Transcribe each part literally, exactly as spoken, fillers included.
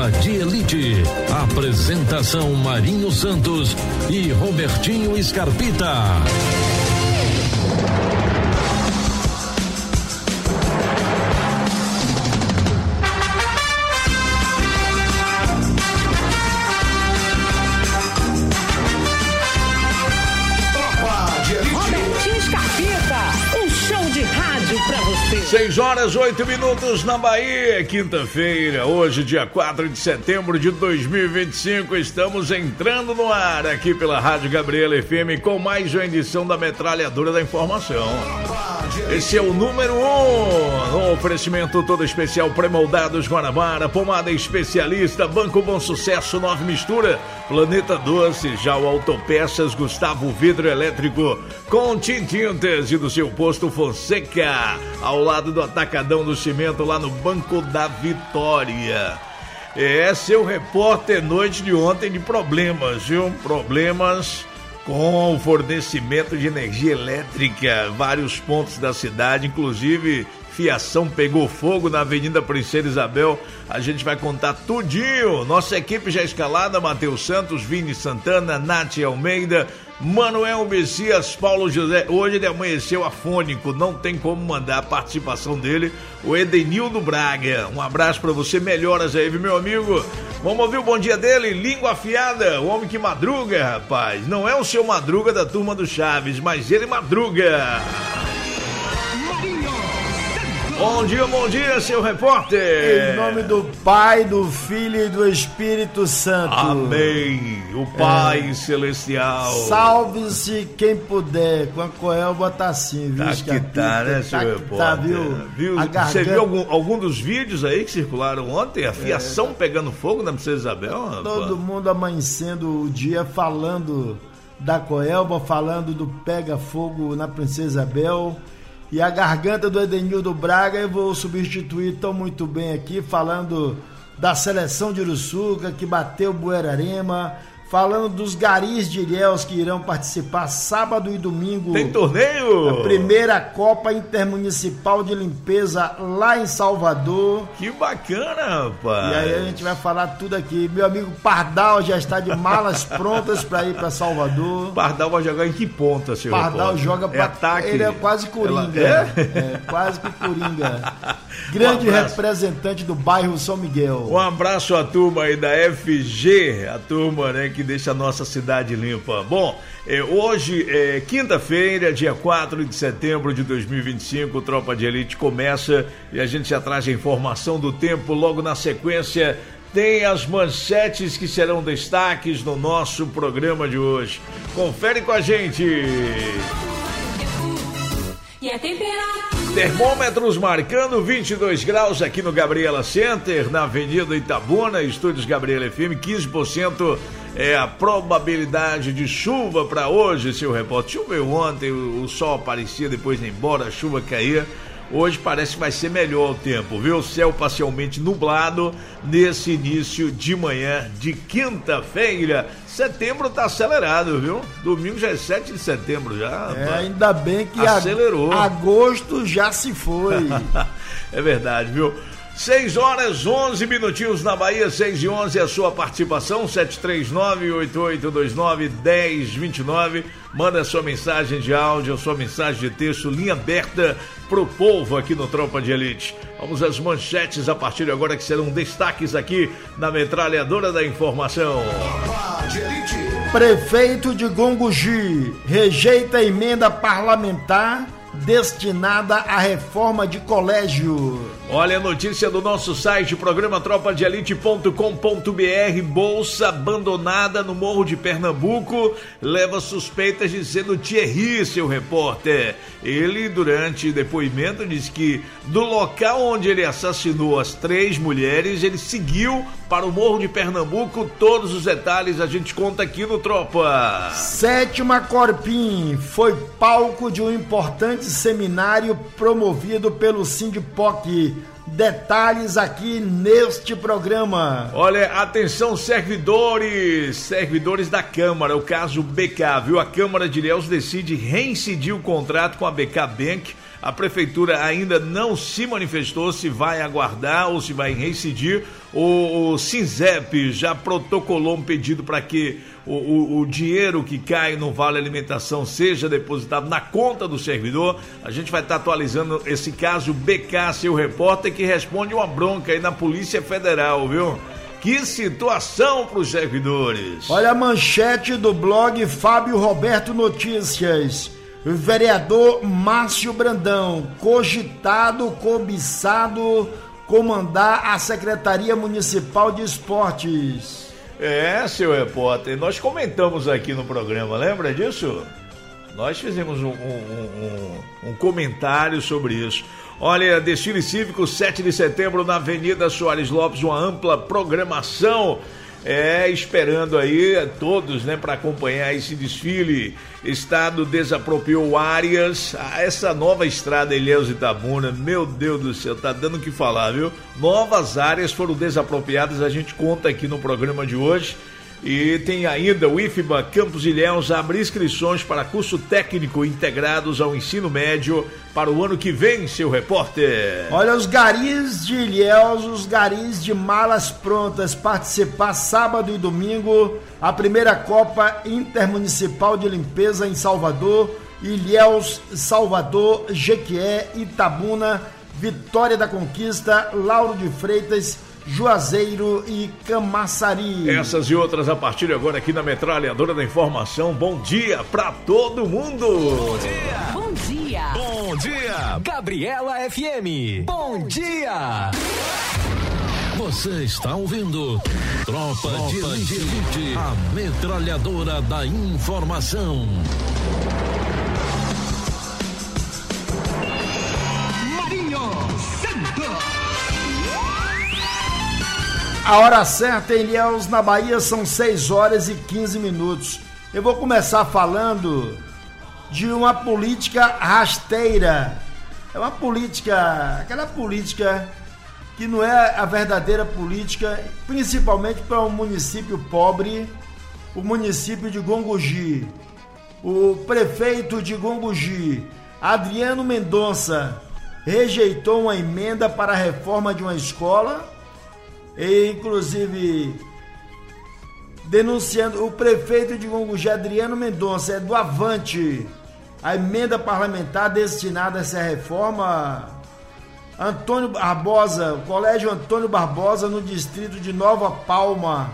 Tropa de Elite. Apresentação Marinho Santos e Robertinho Scarpita. seis horas, oito minutos na Bahia, quinta-feira, hoje, dia quatro de setembro de dois mil e vinte e cinco, estamos entrando no ar aqui pela Rádio Gabriela F M com mais uma edição da Metralhadora da Informação. Esse é o número um, um oferecimento todo especial pré-moldados Guanabara, pomada especialista, Banco Bom Sucesso, Nove Mistura, Planeta Doce, já o Autopeças, Gustavo Vidro Elétrico, com Tintintas e do seu posto Fonseca, ao lado do Atacadão do Cimento, lá no Banco da Vitória. É, seu repórter noite de ontem de problemas, viu? Problemas com o fornecimento de energia elétrica, vários pontos da cidade, inclusive fiação pegou fogo na Avenida Princesa Isabel. A gente vai contar tudinho. Nossa equipe já escalada: Matheus Santos, Vini Santana, Nath Almeida, Manuel Messias, Paulo José. Hoje ele amanheceu afônico, não tem como mandar a participação dele, o Edenildo Braga. Um abraço pra você, melhoras aí, meu amigo. Vamos ouvir o bom dia dele, língua afiada, o homem que madruga, rapaz. Não é o seu Madruga da turma do Chaves, mas ele madruga. Bom dia, bom dia, seu repórter. Em nome do Pai, do Filho e do Espírito Santo. Amém. O Pai é. Celestial. Salve-se quem puder. Com a Coelba tá assim, viu? Tá que tá, né, seu tá repórter? Tá, viu? viu? Garganta... Você viu algum, algum dos vídeos aí que circularam ontem? A fiação é. pegando fogo na Princesa Isabel? Rapaz? Todo mundo amanhecendo o dia falando da Coelba, falando do pega fogo na Princesa Isabel. E a garganta do Edenildo Braga eu vou substituir tão muito bem aqui, falando da seleção de Uruçuca, que bateu Buerarema, falando dos garis de Ilhéus que irão participar sábado e domingo. Tem torneio? A primeira Copa Intermunicipal de Limpeza lá em Salvador. Que bacana, rapaz. E aí a gente vai falar tudo aqui. Meu amigo Pardal já está de malas prontas para ir para Salvador. Pardal vai jogar em que ponta, senhor? Pardal repórter? joga para é ataque. Ele é quase Coringa. Ela... É? é quase que Coringa. Grande um representante do bairro São Miguel. Um abraço à turma aí da F G, a turma, né, que deixa a nossa cidade limpa. Bom, é, hoje é quinta-feira, dia quatro de setembro de dois mil e vinte e cinco, o Tropa de Elite começa e a gente já traz a informação do tempo. Logo na sequência tem as manchetes que serão destaques no nosso programa de hoje. Confere com a gente. E a temperatura? Termômetros marcando vinte e dois graus aqui no Gabriela Center, na Avenida Itabuna, estúdios Gabriela F M, quinze por cento é a probabilidade de chuva para hoje, seu repórter. Choveu ontem, o sol aparecia, depois ia embora, a chuva caía. Hoje parece que vai ser melhor o tempo, viu? Céu parcialmente nublado nesse início de manhã de quinta-feira. Setembro tá acelerado, viu? Domingo já é sete de setembro já. É, ainda bem que acelerou. Agosto já se foi. É verdade, viu? seis horas, onze minutinhos na Bahia, seis e onze, a sua participação, sete três nove, oito oito dois nove, um zero dois nove. Manda a sua mensagem de áudio, a sua mensagem de texto, linha aberta pro povo aqui no Tropa de Elite. Vamos às manchetes a partir de agora, que serão destaques aqui na Metralhadora da Informação. Tropa de Elite. Prefeito de Gongogi rejeita a emenda parlamentar destinada à reforma de colégio. Olha a notícia do nosso site, programa tropa de elite ponto com ponto b r. Bolsa abandonada no Morro de Pernambuco leva suspeitas de ser do Thierry, seu repórter. Ele, durante depoimento, disse que do local onde ele assassinou as três mulheres, ele seguiu para o Morro de Pernambuco. Todos os detalhes a gente conta aqui no Tropa. Sétima Corpim foi palco de um importante seminário promovido pelo Sindipoc. Detalhes aqui neste programa. Olha, atenção, servidores, servidores da Câmara, o caso B K, viu? A Câmara de Ilhéus decide reincidir o contrato com a B K Bank A prefeitura ainda não se manifestou se vai aguardar ou se vai reincidir. O, o SINZEP já protocolou um pedido para que o, o, o dinheiro que cai no Vale Alimentação seja depositado na conta do servidor. A gente vai estar atualizando esse caso. B K, seu repórter, que responde uma bronca aí na Polícia Federal, viu? Que situação para os servidores. Olha a manchete do blog Fábio Roberto Notícias. O vereador Márcio Brandão, cogitado, cobiçado, comandar a Secretaria Municipal de Esportes. É, seu repórter, nós comentamos aqui no programa, lembra disso? Nós fizemos um, um, um, um comentário sobre isso. Olha, desfile cívico sete de setembro na Avenida Soares Lopes, uma ampla programação, é, esperando aí todos, né, para acompanhar esse desfile. Estado desapropriou áreas, essa nova estrada Ilhéus Itabuna, meu Deus do céu, tá dando o que falar, viu? Novas áreas foram desapropriadas, a gente conta aqui no programa de hoje. E tem ainda o I F B A Campos Ilhéus abre inscrições para curso técnico integrados ao ensino médio para o ano que vem, seu repórter. Olha, os garis de Ilhéus, os garis de Malas Prontas, participar sábado e domingo, a primeira Copa Intermunicipal de Limpeza em Salvador, Ilhéus, Salvador, Jequié, Itabuna, Vitória da Conquista, Lauro de Freitas, Juazeiro e Camaçari. Essas e outras a partir de agora aqui na Metralhadora da Informação. Bom dia pra todo mundo. Bom dia. Bom dia. Bom dia. Gabriela F M. Bom dia. Você está ouvindo Tropa, Tropa de Elite, a Metralhadora da Informação. A hora certa em Ilhéus, na Bahia, são seis horas e quinze minutos. Eu vou começar falando de uma política rasteira. É uma política, aquela política que não é a verdadeira política, principalmente para um município pobre, o município de Gongogi. O prefeito de Gongogi, Adriano Mendonça, rejeitou uma emenda para a reforma de uma escola, e inclusive denunciando o prefeito de Gongogi, Adriano Mendonça, é do Avante, a emenda parlamentar destinada a essa reforma. Antônio Barbosa, o Colégio Antônio Barbosa, no distrito de Nova Palma,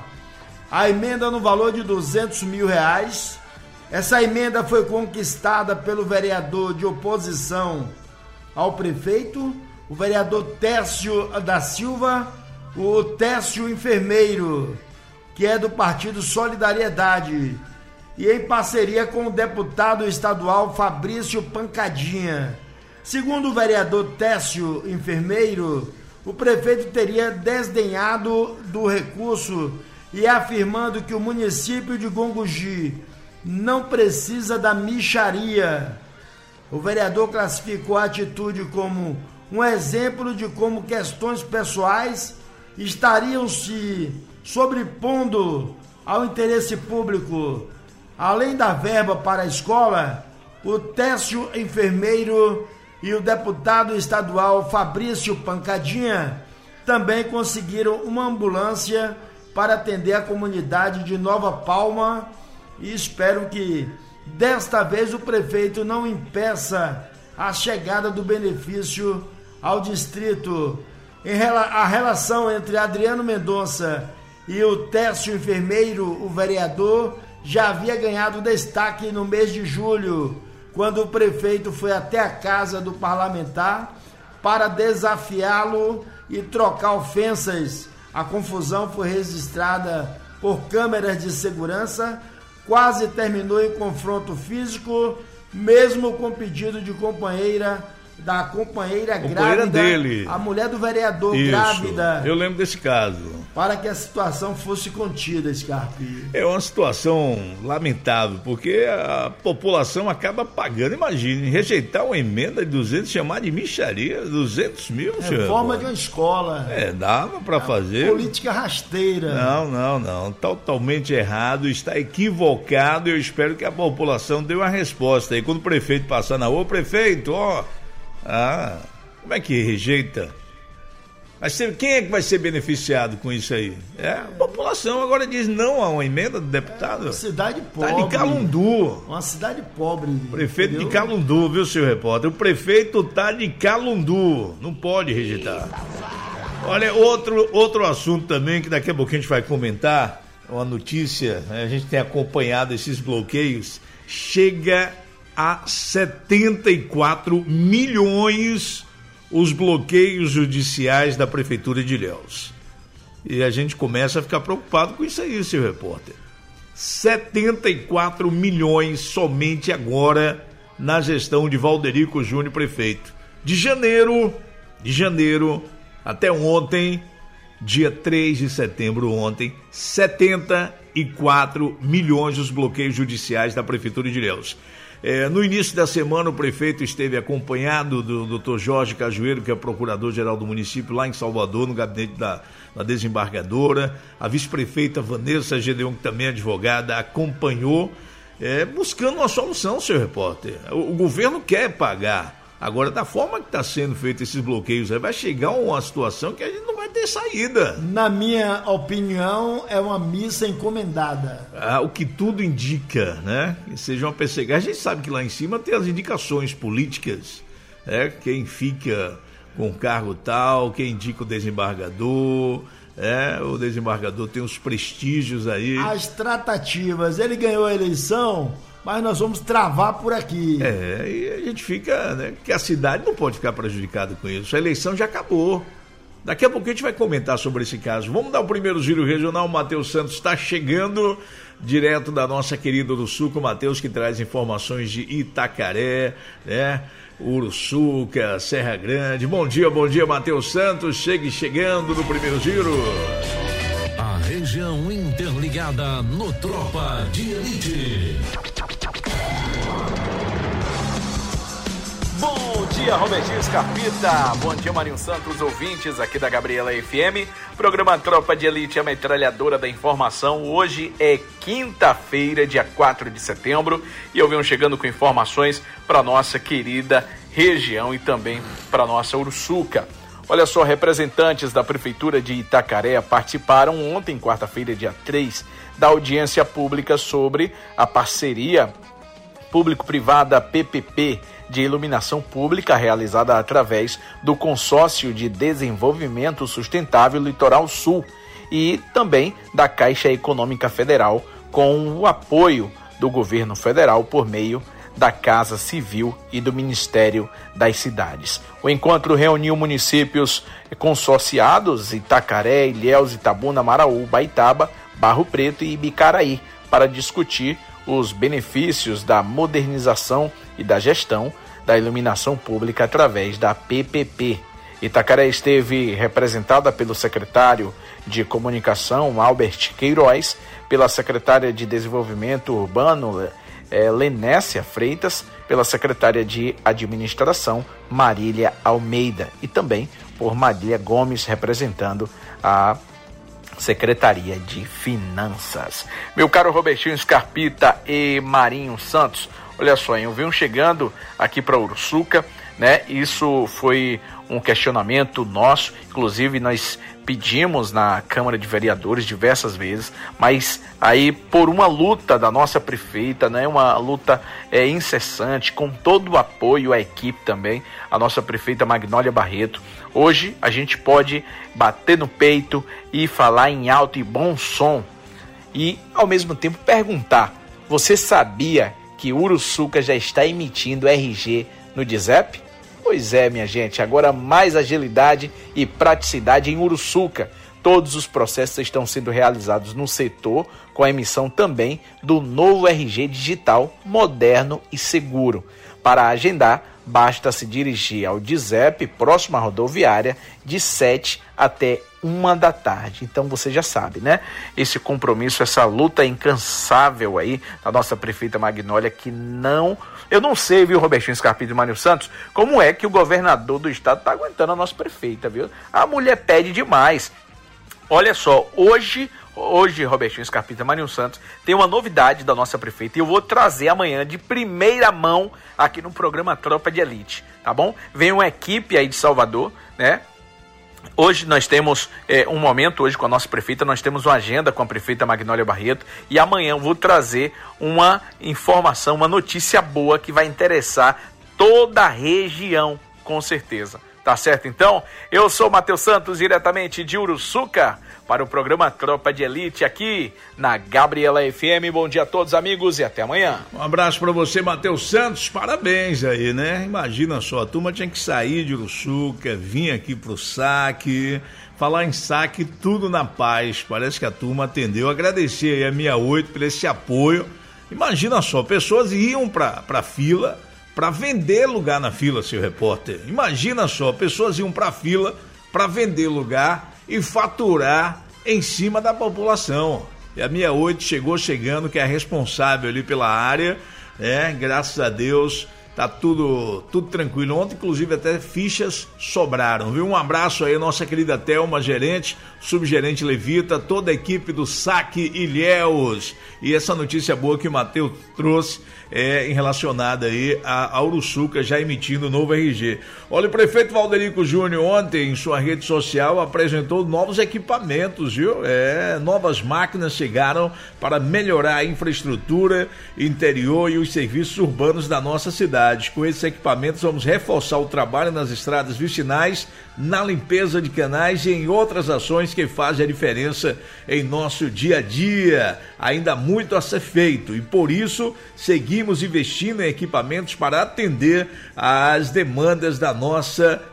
a emenda no valor de duzentos mil reais. Essa emenda foi conquistada pelo vereador de oposição ao prefeito, o vereador Tércio da Silva, o Tércio Enfermeiro, que é do Partido Solidariedade, e em parceria com o deputado estadual Fabrício Pancadinha. Segundo o vereador Tércio Enfermeiro, o prefeito teria desdenhado do recurso e afirmando que o município de Gongogi não precisa da mixaria. O vereador classificou a atitude como um exemplo de como questões pessoais estariam se sobrepondo ao interesse público. Além da verba para a escola, o Tércio Enfermeiro e o deputado estadual Fabrício Pancadinha também conseguiram uma ambulância para atender a comunidade de Nova Palma, e espero que desta vez o prefeito não impeça a chegada do benefício ao distrito. Em rela- a relação entre Adriano Mendonça e o Tércio Enfermeiro, o vereador, já havia ganhado destaque no mês de julho, quando o prefeito foi até a casa do parlamentar para desafiá-lo e trocar ofensas. A confusão foi registrada por câmeras de segurança, quase terminou em confronto físico, mesmo com pedido de companheira da companheira, companheira grávida, dele. A mulher do vereador. Isso, grávida. Eu lembro desse caso. Para que a situação fosse contida, Scarpe. É uma situação lamentável, porque a população acaba pagando. Imagine, rejeitar uma emenda de duzentos, chamar de mixaria, duzentos mil. Reforma de uma escola. É, dava para é fazer. Política rasteira. Não, não, não. Totalmente errado, está equivocado. Eu espero que a população dê uma resposta aí. Quando o prefeito passar na rua, prefeito, ó, Ah, como é que rejeita? Mas quem é que vai ser beneficiado com isso aí? É a população. Agora diz não a uma emenda do deputado. É uma cidade pobre. Tá de Calundu. Uma cidade pobre. Prefeito entendeu? de Calundu, viu, senhor repórter? O prefeito tá de Calundu. Não pode rejeitar. Olha, outro, outro assunto também que daqui a pouquinho a gente vai comentar. Uma notícia, né? A gente tem acompanhado esses bloqueios. Chega a setenta e quatro milhões os bloqueios judiciais da Prefeitura de Ilhéus. E a gente começa a ficar preocupado com isso aí, senhor repórter. setenta e quatro milhões somente agora na gestão de Valderico Júnior, prefeito. De janeiro, de janeiro até ontem, dia três de setembro ontem, setenta e quatro milhões os bloqueios judiciais da Prefeitura de Ilhéus. É, no início da semana, o prefeito esteve acompanhado do doutor Jorge Cajueiro, que é procurador-geral do município, lá em Salvador, no gabinete da, da desembargadora. A vice-prefeita Vanessa Gedeon, que também é advogada, acompanhou, é, buscando uma solução, senhor repórter. O, o governo quer pagar. Agora, da forma que está sendo feito esses bloqueios, aí vai chegar uma situação que a gente não vai ter saída. Na minha opinião, é uma missa encomendada. Ah, o que tudo indica, né? Que seja uma perseguição. A gente sabe que lá em cima tem as indicações políticas, né? Quem fica com cargo tal, quem indica o desembargador, é, o desembargador tem os prestígios aí. As tratativas, ele ganhou a eleição, mas nós vamos travar por aqui. É, e a gente fica, né, que a cidade não pode ficar prejudicada com isso. A eleição já acabou. Daqui a pouco a gente vai comentar sobre esse caso. Vamos dar o primeiro giro regional. O Matheus Santos está chegando direto da nossa querida Uruçuca. O Matheus que traz informações de Itacaré, né? Uruçuca, Serra Grande. Bom dia, bom dia, Matheus Santos. Chegue chegando no primeiro giro. A região interligada no Tropa de Elite. Bom dia, Robertinho Scarpita. Bom dia, Marinho Santos, ouvintes aqui da Gabriela F M. Programa Tropa de Elite, a metralhadora da informação. Hoje é quinta-feira, dia quatro de setembro, e eu venho chegando com informações para nossa querida região e também para nossa Uruçuca. Olha só, representantes da Prefeitura de Itacaré participaram ontem, quarta-feira, dia três, da audiência pública sobre a parceria público-privada P P P de iluminação pública realizada através do Consórcio de Desenvolvimento Sustentável Litoral Sul e também da Caixa Econômica Federal, com o apoio do governo federal por meio da Casa Civil e do Ministério das Cidades. O encontro reuniu municípios consorciados, Itacaré, Ilhéus, Itabuna, Maraú, Baitaba, Barro Preto e Bicaraí, para discutir os benefícios da modernização e da gestão da iluminação pública através da P P P. Itacaré esteve representada pelo secretário de Comunicação, Albert Queiroz, pela secretária de Desenvolvimento Urbano, eh, Lenécia Freitas, pela secretária de Administração, Marília Almeida, e também por Marília Gomes, representando a Secretaria de Finanças. Meu caro Robertinho Scarpita e Marinho Santos, olha só, eu venho chegando aqui para Uruçuca, né? Isso foi um questionamento nosso, inclusive nós pedimos na Câmara de Vereadores diversas vezes, mas aí por uma luta da nossa prefeita, né? Uma luta é, incessante, com todo o apoio à equipe também, a nossa prefeita Magnólia Barreto. Hoje a gente pode bater no peito e falar em alto e bom som e ao mesmo tempo perguntar: você sabia que Uruçuca já está emitindo R G no DIZEP? Pois é, minha gente, agora mais agilidade e praticidade em Uruçuca. Todos os processos estão sendo realizados no setor, com a emissão também do novo R G digital, moderno e seguro. Para agendar, basta se dirigir ao DIZEP, próximo à rodoviária, de sete até uma da tarde. Então você já sabe, né? Esse compromisso, essa luta incansável aí da nossa prefeita Magnólia, que não... Eu não sei, viu, Robertinho Scarpita e Mário Santos, como é que o governador do estado tá aguentando a nossa prefeita, viu? A mulher pede demais. Olha só, hoje hoje, Robertinho Scarpita, Marinho Santos, tem uma novidade da nossa prefeita e eu vou trazer amanhã de primeira mão aqui no programa Tropa de Elite, tá bom? Vem uma equipe aí de Salvador, né? Hoje nós temos é, um momento, hoje com a nossa prefeita, nós temos uma agenda com a prefeita Magnólia Barreto e amanhã eu vou trazer uma informação, uma notícia boa que vai interessar toda a região, com certeza. Tá certo, então? Eu sou o Matheus Santos, diretamente de Uruçuca, para o programa Tropa de Elite, aqui na Gabriela F M. Bom dia a todos, amigos, e até amanhã. Um abraço para você, Matheus Santos. Parabéns aí, né? Imagina só, a turma tinha que sair de Uruçuca, vir aqui pro saque. Falar em saque, tudo na paz. Parece que a turma atendeu. Agradecer aí a sessenta e oito por esse apoio. Imagina só, pessoas iam pra, pra fila para vender lugar na fila, seu repórter. Imagina só, pessoas iam pra fila para vender lugar e faturar em cima da população. E a sessenta e oito chegou chegando, que é responsável ali pela área, né? Graças a Deus, tá tudo, tudo tranquilo. Ontem, inclusive, até fichas sobraram, viu? Um abraço aí, nossa querida Thelma, gerente, subgerente Levita, toda a equipe do Saque Ilhéus. E essa notícia boa que o Matheus trouxe é em relacionada aí a, a Uruçuca já emitindo o novo R G. Olha, o prefeito Valderico Júnior ontem em sua rede social apresentou novos equipamentos, viu? É, novas máquinas chegaram para melhorar a infraestrutura interior e os serviços urbanos da nossa cidade. Com esses equipamentos vamos reforçar o trabalho nas estradas vicinais, na limpeza de canais e em outras ações que fazem a diferença em nosso dia a dia. Ainda há muito a ser feito e por isso seguimos investindo em equipamentos para atender às demandas da nossa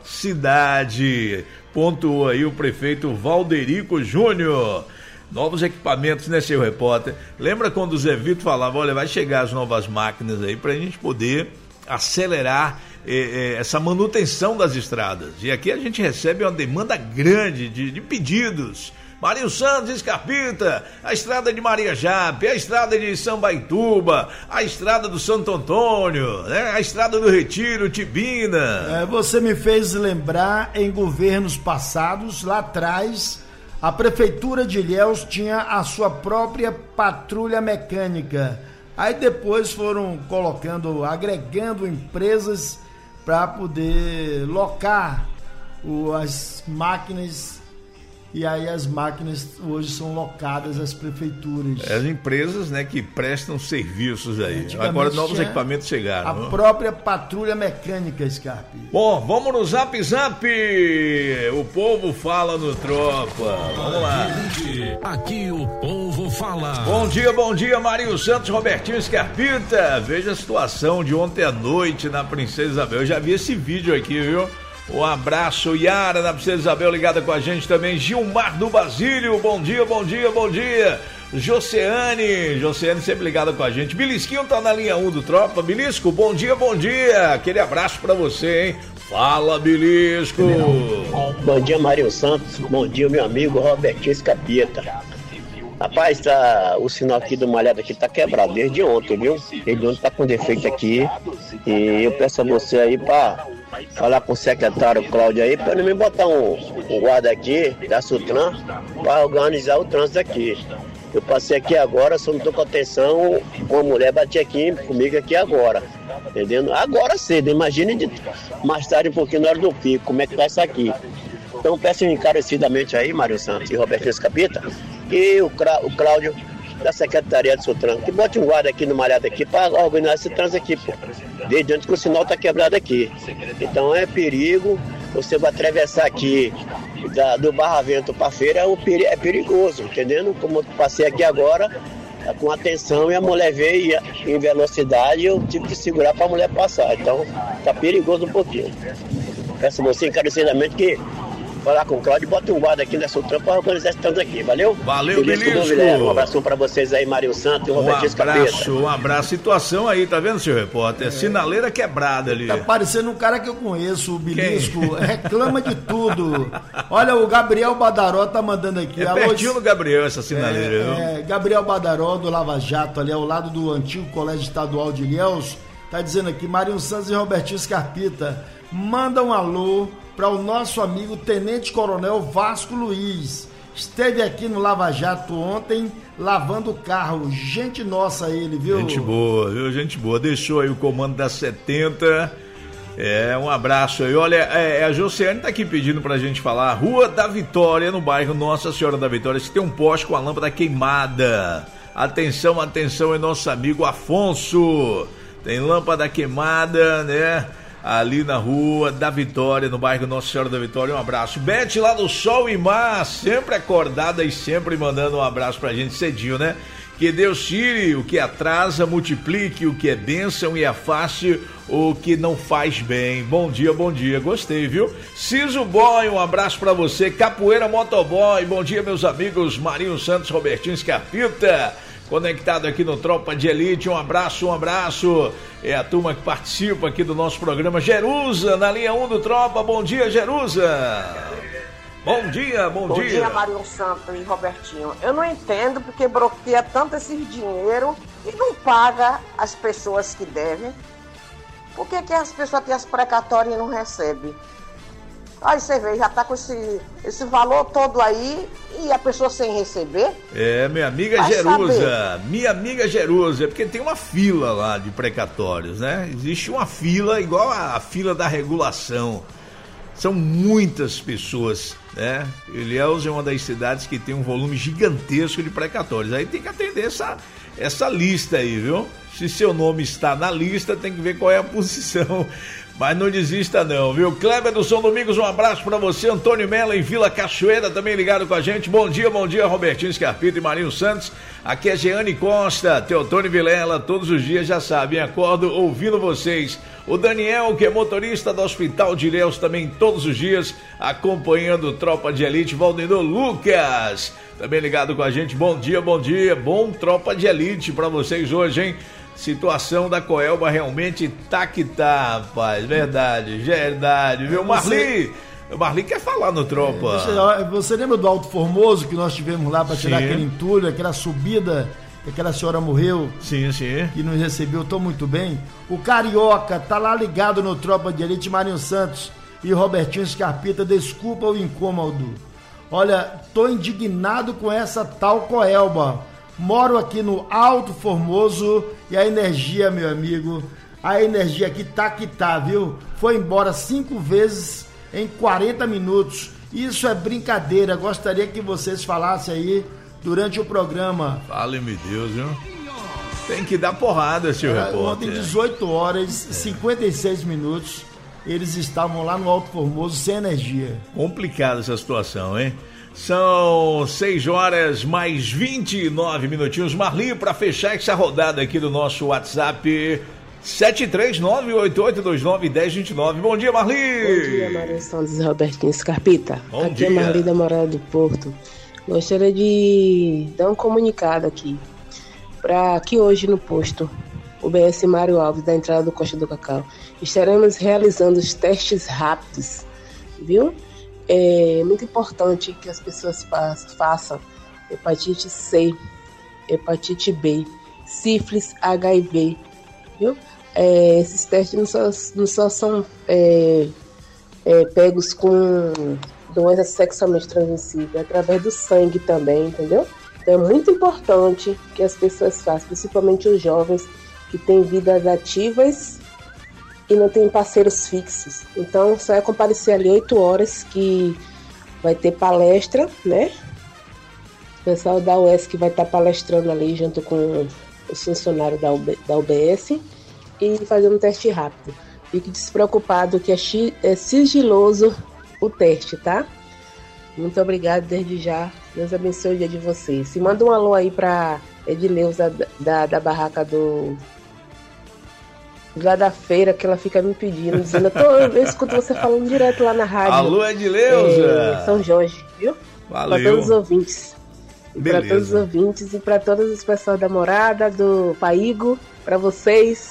cidade. Pontuou aí o prefeito Valderico Júnior. Novos equipamentos, né, seu repórter? Lembra quando o Zé Vitor falava, olha, vai chegar as novas máquinas aí para a gente poder acelerar eh, eh, essa manutenção das estradas. E aqui a gente recebe uma demanda grande de, de pedidos. Marinho Santos, Escarpita, a estrada de Maria Jape, a estrada de Sambaituba, a estrada do Santo Antônio, né? A estrada do Retiro, Tibina. É, você me fez lembrar, em governos passados, lá atrás, a prefeitura de Ilhéus tinha a sua própria patrulha mecânica. Aí depois foram colocando, agregando empresas para poder locar o, as máquinas. E aí as máquinas hoje são locadas às prefeituras. As empresas, né, que prestam serviços aí. Agora novos equipamentos chegaram. A não? própria patrulha mecânica, Scarpe. Bom, vamos no Zap Zap. O povo fala no Tropa. Vamos lá. Aqui o povo fala. Bom dia, bom dia, Marinho Santos, Robertinho Scarpita. Veja a situação de ontem à noite na Princesa Isabel. Eu já vi esse vídeo aqui, viu? Um abraço, Yara, na Princesa Isabel, ligada com a gente também. Gilmar do Basílio, bom dia, bom dia, bom dia. Joceane, Joceane sempre ligada com a gente. Bilisquinho tá na linha um do Tropa. Bilisco, bom dia, bom dia. Aquele abraço pra você, hein? Fala, Bilisco. Bom dia, Marinho Santos. Bom dia, meu amigo Robertinho Scarpita. Rapaz, tá, o sinal aqui do malhado aqui tá quebrado desde ontem, viu? Desde ontem tá com defeito aqui. E eu peço a você aí pra falar com o secretário Cláudio aí, para ele me botar um, um guarda aqui da Sutran para organizar o trânsito aqui. Eu passei aqui agora, só não tô com atenção, uma mulher batia aqui comigo aqui agora, entendendo? Agora cedo, imagine de, mais tarde um pouquinho na hora do pico, como é que vai isso aqui. Então peço encarecidamente aí, Mário Santos e Roberto Escapita, e o, o Cláudio da Secretaria de Sutran, que bote um guarda aqui no malhado aqui para organizar esse trânsito aqui, pô. Desde antes que o sinal tá quebrado aqui. Então é perigo, você vai atravessar aqui da, do Barra Vento para feira, é, peri, é perigoso, entendendo? Como eu passei aqui agora, com atenção, e a mulher veio em velocidade, eu tive que segurar para a mulher passar. Então tá perigoso um pouquinho. Peço você encarecidamente que falar com o Cláudio e bota um guarda aqui nessa Sutran para organizar esse tanto aqui, valeu? Valeu, Belisco. Um abraço para vocês aí, Mário Santos e um Robertinho abraço, Escapeta. um abraço. Situação aí, tá vendo, seu repórter? É. Sinaleira quebrada ali. Tá parecendo um cara que eu conheço, o Bilisco. Quem? Reclama de tudo. Olha, o Gabriel Badaró tá mandando aqui. É Alô, pertinho do Gabriel essa sinaleira, é, viu? É, Gabriel Badaró, do Lava Jato, ali ao lado do antigo Colégio Estadual de Ilhéus, tá dizendo aqui, Marinho Santos e Robertinho Scarpita, manda um alô para o nosso amigo Tenente Coronel Vasco Luiz. esteve aqui no Lava Jato ontem, lavando o carro. Gente nossa ele, viu? Gente boa, viu? Gente boa. Deixou aí o comando da setenta. É, um abraço aí. Olha, é, a Josiane tá aqui pedindo pra gente falar. Rua da Vitória, no bairro Nossa Senhora da Vitória, que tem um poste com a lâmpada queimada. Atenção, atenção, é nosso amigo Afonso. Tem lâmpada queimada, né? Ali na Rua da Vitória, no bairro Nossa Senhora da Vitória. Um abraço. Beth lá do Sol e Mar, sempre acordada e sempre mandando um abraço pra gente cedinho, né? Que Deus tire o que atrasa, multiplique o que é bênção e afaste o que não faz bem. Bom dia, bom dia. Gostei, viu? Ciso Boy, um abraço pra você. Capoeira Motoboy, bom dia, meus amigos. Marinho Santos, Robertinho Scarpita, conectado aqui no Tropa de Elite. Um abraço, um abraço. É a turma que participa aqui do nosso programa. Jerusa, na linha um do Tropa. Bom dia, Jerusa. Bom dia, bom, bom dia. Bom dia, Marinho Santos e Robertinho. Eu não entendo porque bloqueia tanto esse dinheiro e não paga as pessoas que devem. Por que, que as pessoas têm as precatórias e não recebem? Aí você vê, já tá com esse, esse valor todo aí e a pessoa sem receber. É, minha amiga Vai Jerusa, saber. minha amiga Jerusa, porque tem uma fila lá de precatórios, né? Existe uma fila igual a fila da regulação. São muitas pessoas, né? Ilhéus é uma das cidades que tem um volume gigantesco de precatórios. Aí tem que atender essa, essa lista aí, viu? Se seu nome está na lista, tem que ver qual é a posição. Mas não desista não, viu? Kleber do São Domingos, um abraço pra você. Antônio Mello em Vila Cachoeira, também ligado com a gente. Bom dia, bom dia, Robertinho Scarpita e Marinho Santos. Aqui é Jeane Costa, Teotônio Vilela, todos os dias já sabem, acordo ouvindo vocês. O Daniel, que é motorista do Hospital de Ilhéus, também todos os dias acompanhando Tropa de Elite. Valdemiro Lucas, também ligado com a gente. Bom dia, bom dia, bom Tropa de Elite pra vocês hoje, hein? Situação da Coelba realmente tá que tá, rapaz. Verdade, verdade, viu? Marli, o Marli quer falar no Tropa. É, você, você lembra do Alto Formoso que nós tivemos lá para tirar aquele entulho, aquela subida, que aquela senhora morreu? Sim, sim. E nos recebeu tão muito bem. O Carioca tá lá ligado no Tropa de Elite, Marinho Santos e Robertinho Scarpita. Desculpa o incômodo. Olha, tô indignado com essa tal Coelba. Moro aqui no Alto Formoso e a energia, meu amigo, a energia aqui tá que tá, viu? Foi embora cinco vezes em quarenta minutos. Isso é brincadeira. Gostaria que vocês falassem aí durante o programa. Fale-me Deus, viu? Tem que dar porrada, senhor repórter. Ontem, dezoito horas e cinquenta e seis minutos, eles estavam lá no Alto Formoso sem energia. Complicada essa situação, hein? São seis horas mais vinte e nove minutinhos. Marli, para fechar essa rodada aqui do nosso WhatsApp, sete três nove, oito oito dois nove, um zero dois nove. Bom dia, Marli! Bom dia, Marinho Santos e Robertinho Scarpita. Bom aqui dia. é Marli da Morada do Porto. Gostaria de dar um comunicado aqui. Para que hoje no posto, o B S Mário Alves, da entrada do Costa do Cacau, estaremos realizando os testes rápidos, viu? É muito importante que as pessoas façam hepatite C, hepatite B, sífilis, H I V, viu? É, esses testes não só, não só são é, é, pegos com doença sexualmente transmissível, é através do sangue também, entendeu? Então é muito importante que as pessoas façam, principalmente os jovens que têm vidas ativas e não tem parceiros fixos. Então só é comparecer ali oito horas que vai ter palestra, né? O pessoal da U E S que vai estar palestrando ali junto com os funcionários da, UB, da U B S e fazendo um teste rápido. Fique despreocupado que é, é sigiloso o teste, tá? Muito obrigado desde já. Deus abençoe o dia de vocês. E manda um alô aí pra Edileuza da, da, da barraca do... lá da feira, que ela fica me pedindo, dizendo, eu, tô, eu escuto você falando direto lá na rádio. Alô, Edileuza! É, São Jorge, viu? Valeu. Para todos os ouvintes. Para todos os ouvintes e para todas as pessoas da Morada, do Paigo, para vocês.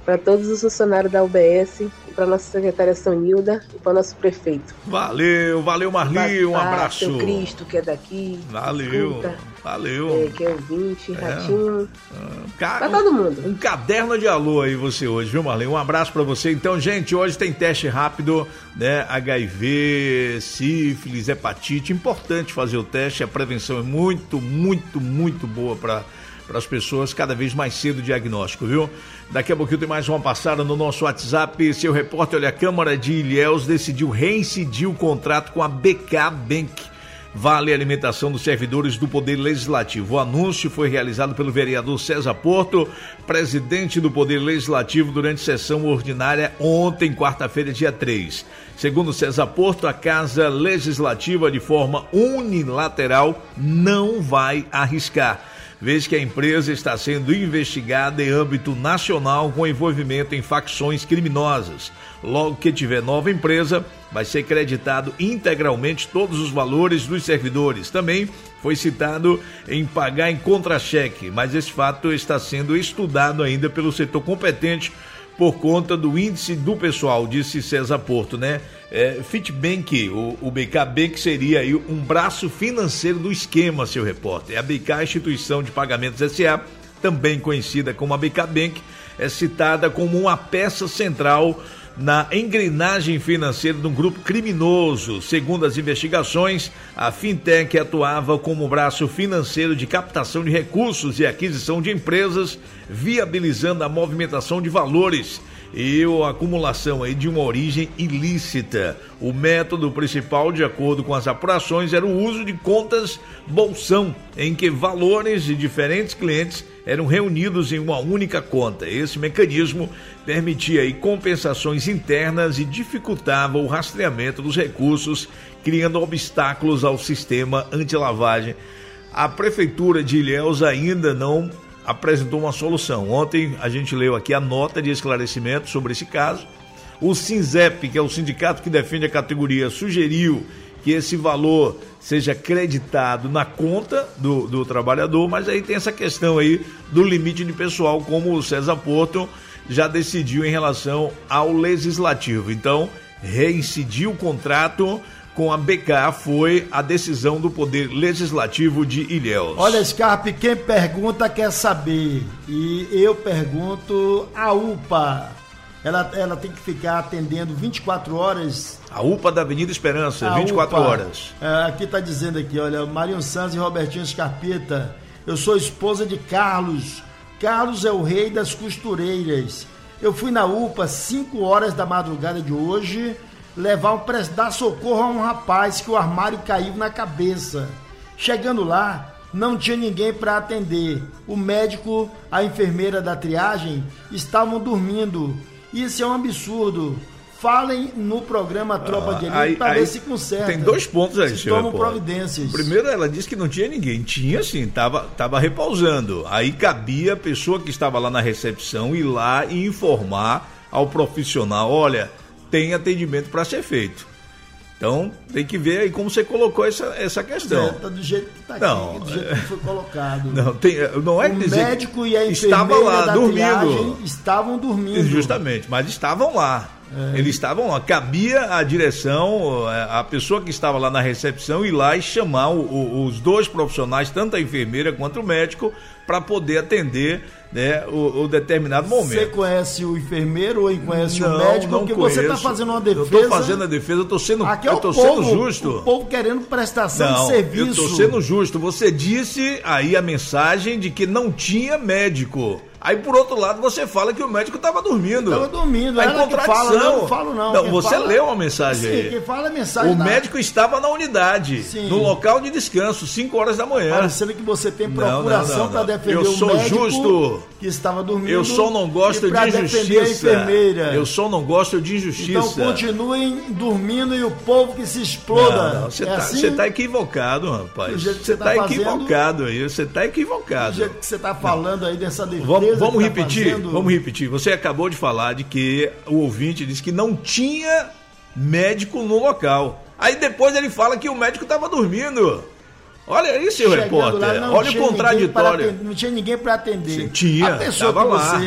para todos os funcionários da U B S, para nossa secretária Sonilda e para nosso prefeito. Valeu, valeu Marli, um abraço. Seu Cristo, que é daqui. Valeu, escuta, valeu. É, que é ouvinte, é. Ratinho. Cara, para todo mundo. Um caderno de alô aí você hoje, viu Marli? Um abraço para você. Então, gente, hoje tem teste rápido, né? H I V, sífilis, hepatite. Importante fazer o teste, a prevenção é muito, muito, muito boa para para as pessoas, cada vez mais cedo o diagnóstico, viu? Daqui a pouquinho tem mais uma passada no nosso WhatsApp. Seu repórter, olha, a Câmara de Ilhéus decidiu reincidir o contrato com a B K Bank, Vale Alimentação dos Servidores do Poder Legislativo. O anúncio foi realizado pelo vereador César Porto, presidente do Poder Legislativo, durante sessão ordinária ontem, quarta-feira, dia três. Segundo César Porto, a Casa Legislativa, de forma unilateral, não vai arriscar, vez que a empresa está sendo investigada em âmbito nacional com envolvimento em facções criminosas. Logo que tiver nova empresa, vai ser creditado integralmente todos os valores dos servidores. Também foi citado em pagar em contra-cheque, mas esse fato está sendo estudado ainda pelo setor competente por conta do índice do pessoal, disse César Porto, né? É, Fitbank, o, o B K Bank seria aí um braço financeiro do esquema, seu repórter. A B K, Instituição de Pagamentos S A, também conhecida como a B K Bank, é citada como uma peça central na engrenagem financeira de um grupo criminoso. Segundo as investigações, a Fintech atuava como braço financeiro de captação de recursos e aquisição de empresas, viabilizando a movimentação de valores e a acumulação aí de uma origem ilícita. O método principal, de acordo com as apurações, era o uso de contas bolsão, em que valores de diferentes clientes eram reunidos em uma única conta. Esse mecanismo permitia aí compensações internas e dificultava o rastreamento dos recursos, criando obstáculos ao sistema anti-lavagem. A Prefeitura de Ilhéus ainda não apresentou uma solução. Ontem a gente leu aqui a nota de esclarecimento sobre esse caso. O SINZEP, que é o sindicato que defende a categoria, sugeriu que esse valor seja creditado na conta do, do trabalhador, mas aí tem essa questão aí do limite de pessoal, como o César Porto já decidiu em relação ao legislativo. Então, reincidir o contrato com a B K foi a decisão do Poder Legislativo de Ilhéus. Olha, Scarpe, quem pergunta quer saber. E eu pergunto, a U P A, ela, ela tem que ficar atendendo vinte e quatro horas? A U P A da Avenida Esperança, a vinte e quatro horas. É, aqui está dizendo aqui, olha, Marinho Santos e Robertinho Scarpeta, eu sou esposa de Carlos. Carlos é o rei das costureiras. Eu fui na U P A cinco horas da madrugada de hoje levar um dar socorro a um rapaz que o armário caiu na cabeça. Chegando lá, não tinha ninguém para atender. O médico, a enfermeira da triagem estavam dormindo. Isso é um absurdo. Falem no programa Tropa ah, de Elite para ver se conserta. Tem dois pontos aí, se tomam providências. Primeiro, ela disse que não tinha ninguém. Tinha sim, estava tava repousando. Aí cabia a pessoa que estava lá na recepção ir lá e informar ao profissional, olha, tem atendimento para ser feito. Então, tem que ver aí como você colocou essa, essa questão. É, tá do jeito que está aqui, não, do jeito que foi colocado. Não, tem, não é o dizer médico e a enfermeira estava lá da dormindo. triagem estavam dormindo. Justamente, mas estavam lá. É. Eles estavam lá. Cabia a direção, a pessoa que estava lá na recepção, ir lá e chamar o, o, os dois profissionais, tanto a enfermeira quanto o médico, para poder atender, né, o, o determinado momento. Você conhece o enfermeiro ou conhece não, o médico? Não porque conheço. você está fazendo uma defesa. Eu estou fazendo a defesa, eu estou sendo, Aqui é eu tô povo, sendo justo. O povo querendo prestação não, de serviço. Eu estou sendo justo. Você disse aí a mensagem de que não tinha médico. Aí, por outro lado, você fala que o médico estava dormindo. Estava dormindo. Aí, ela contradição. Fala, não, não falo não. Não, quem você fala... leu a mensagem Sim, aí. quem fala a mensagem. O da... médico estava na unidade, Sim. no local de descanso, cinco horas da manhã. Parecendo que você tem procuração para defender eu o sou médico justo. que estava dormindo. Eu só não gosto de injustiça. A enfermeira. Eu só não gosto de injustiça. Então continuem dormindo e o povo que se exploda. Não, não, você é tá, assim? tá equivocado, rapaz. Do jeito que você você tá, tá equivocado aí. Você tá equivocado. Do jeito que você tá falando não. aí dessa defesa. Vamos, vamos tá repetir. Fazendo... Vamos repetir. Você acabou de falar de que o ouvinte disse que não tinha médico no local. Aí depois ele fala que o médico estava dormindo. Olha aí, seu Chegando repórter. Lá, Olha o contraditório. Atender, não tinha ninguém para atender. Você tinha, a pessoa tava que lá. você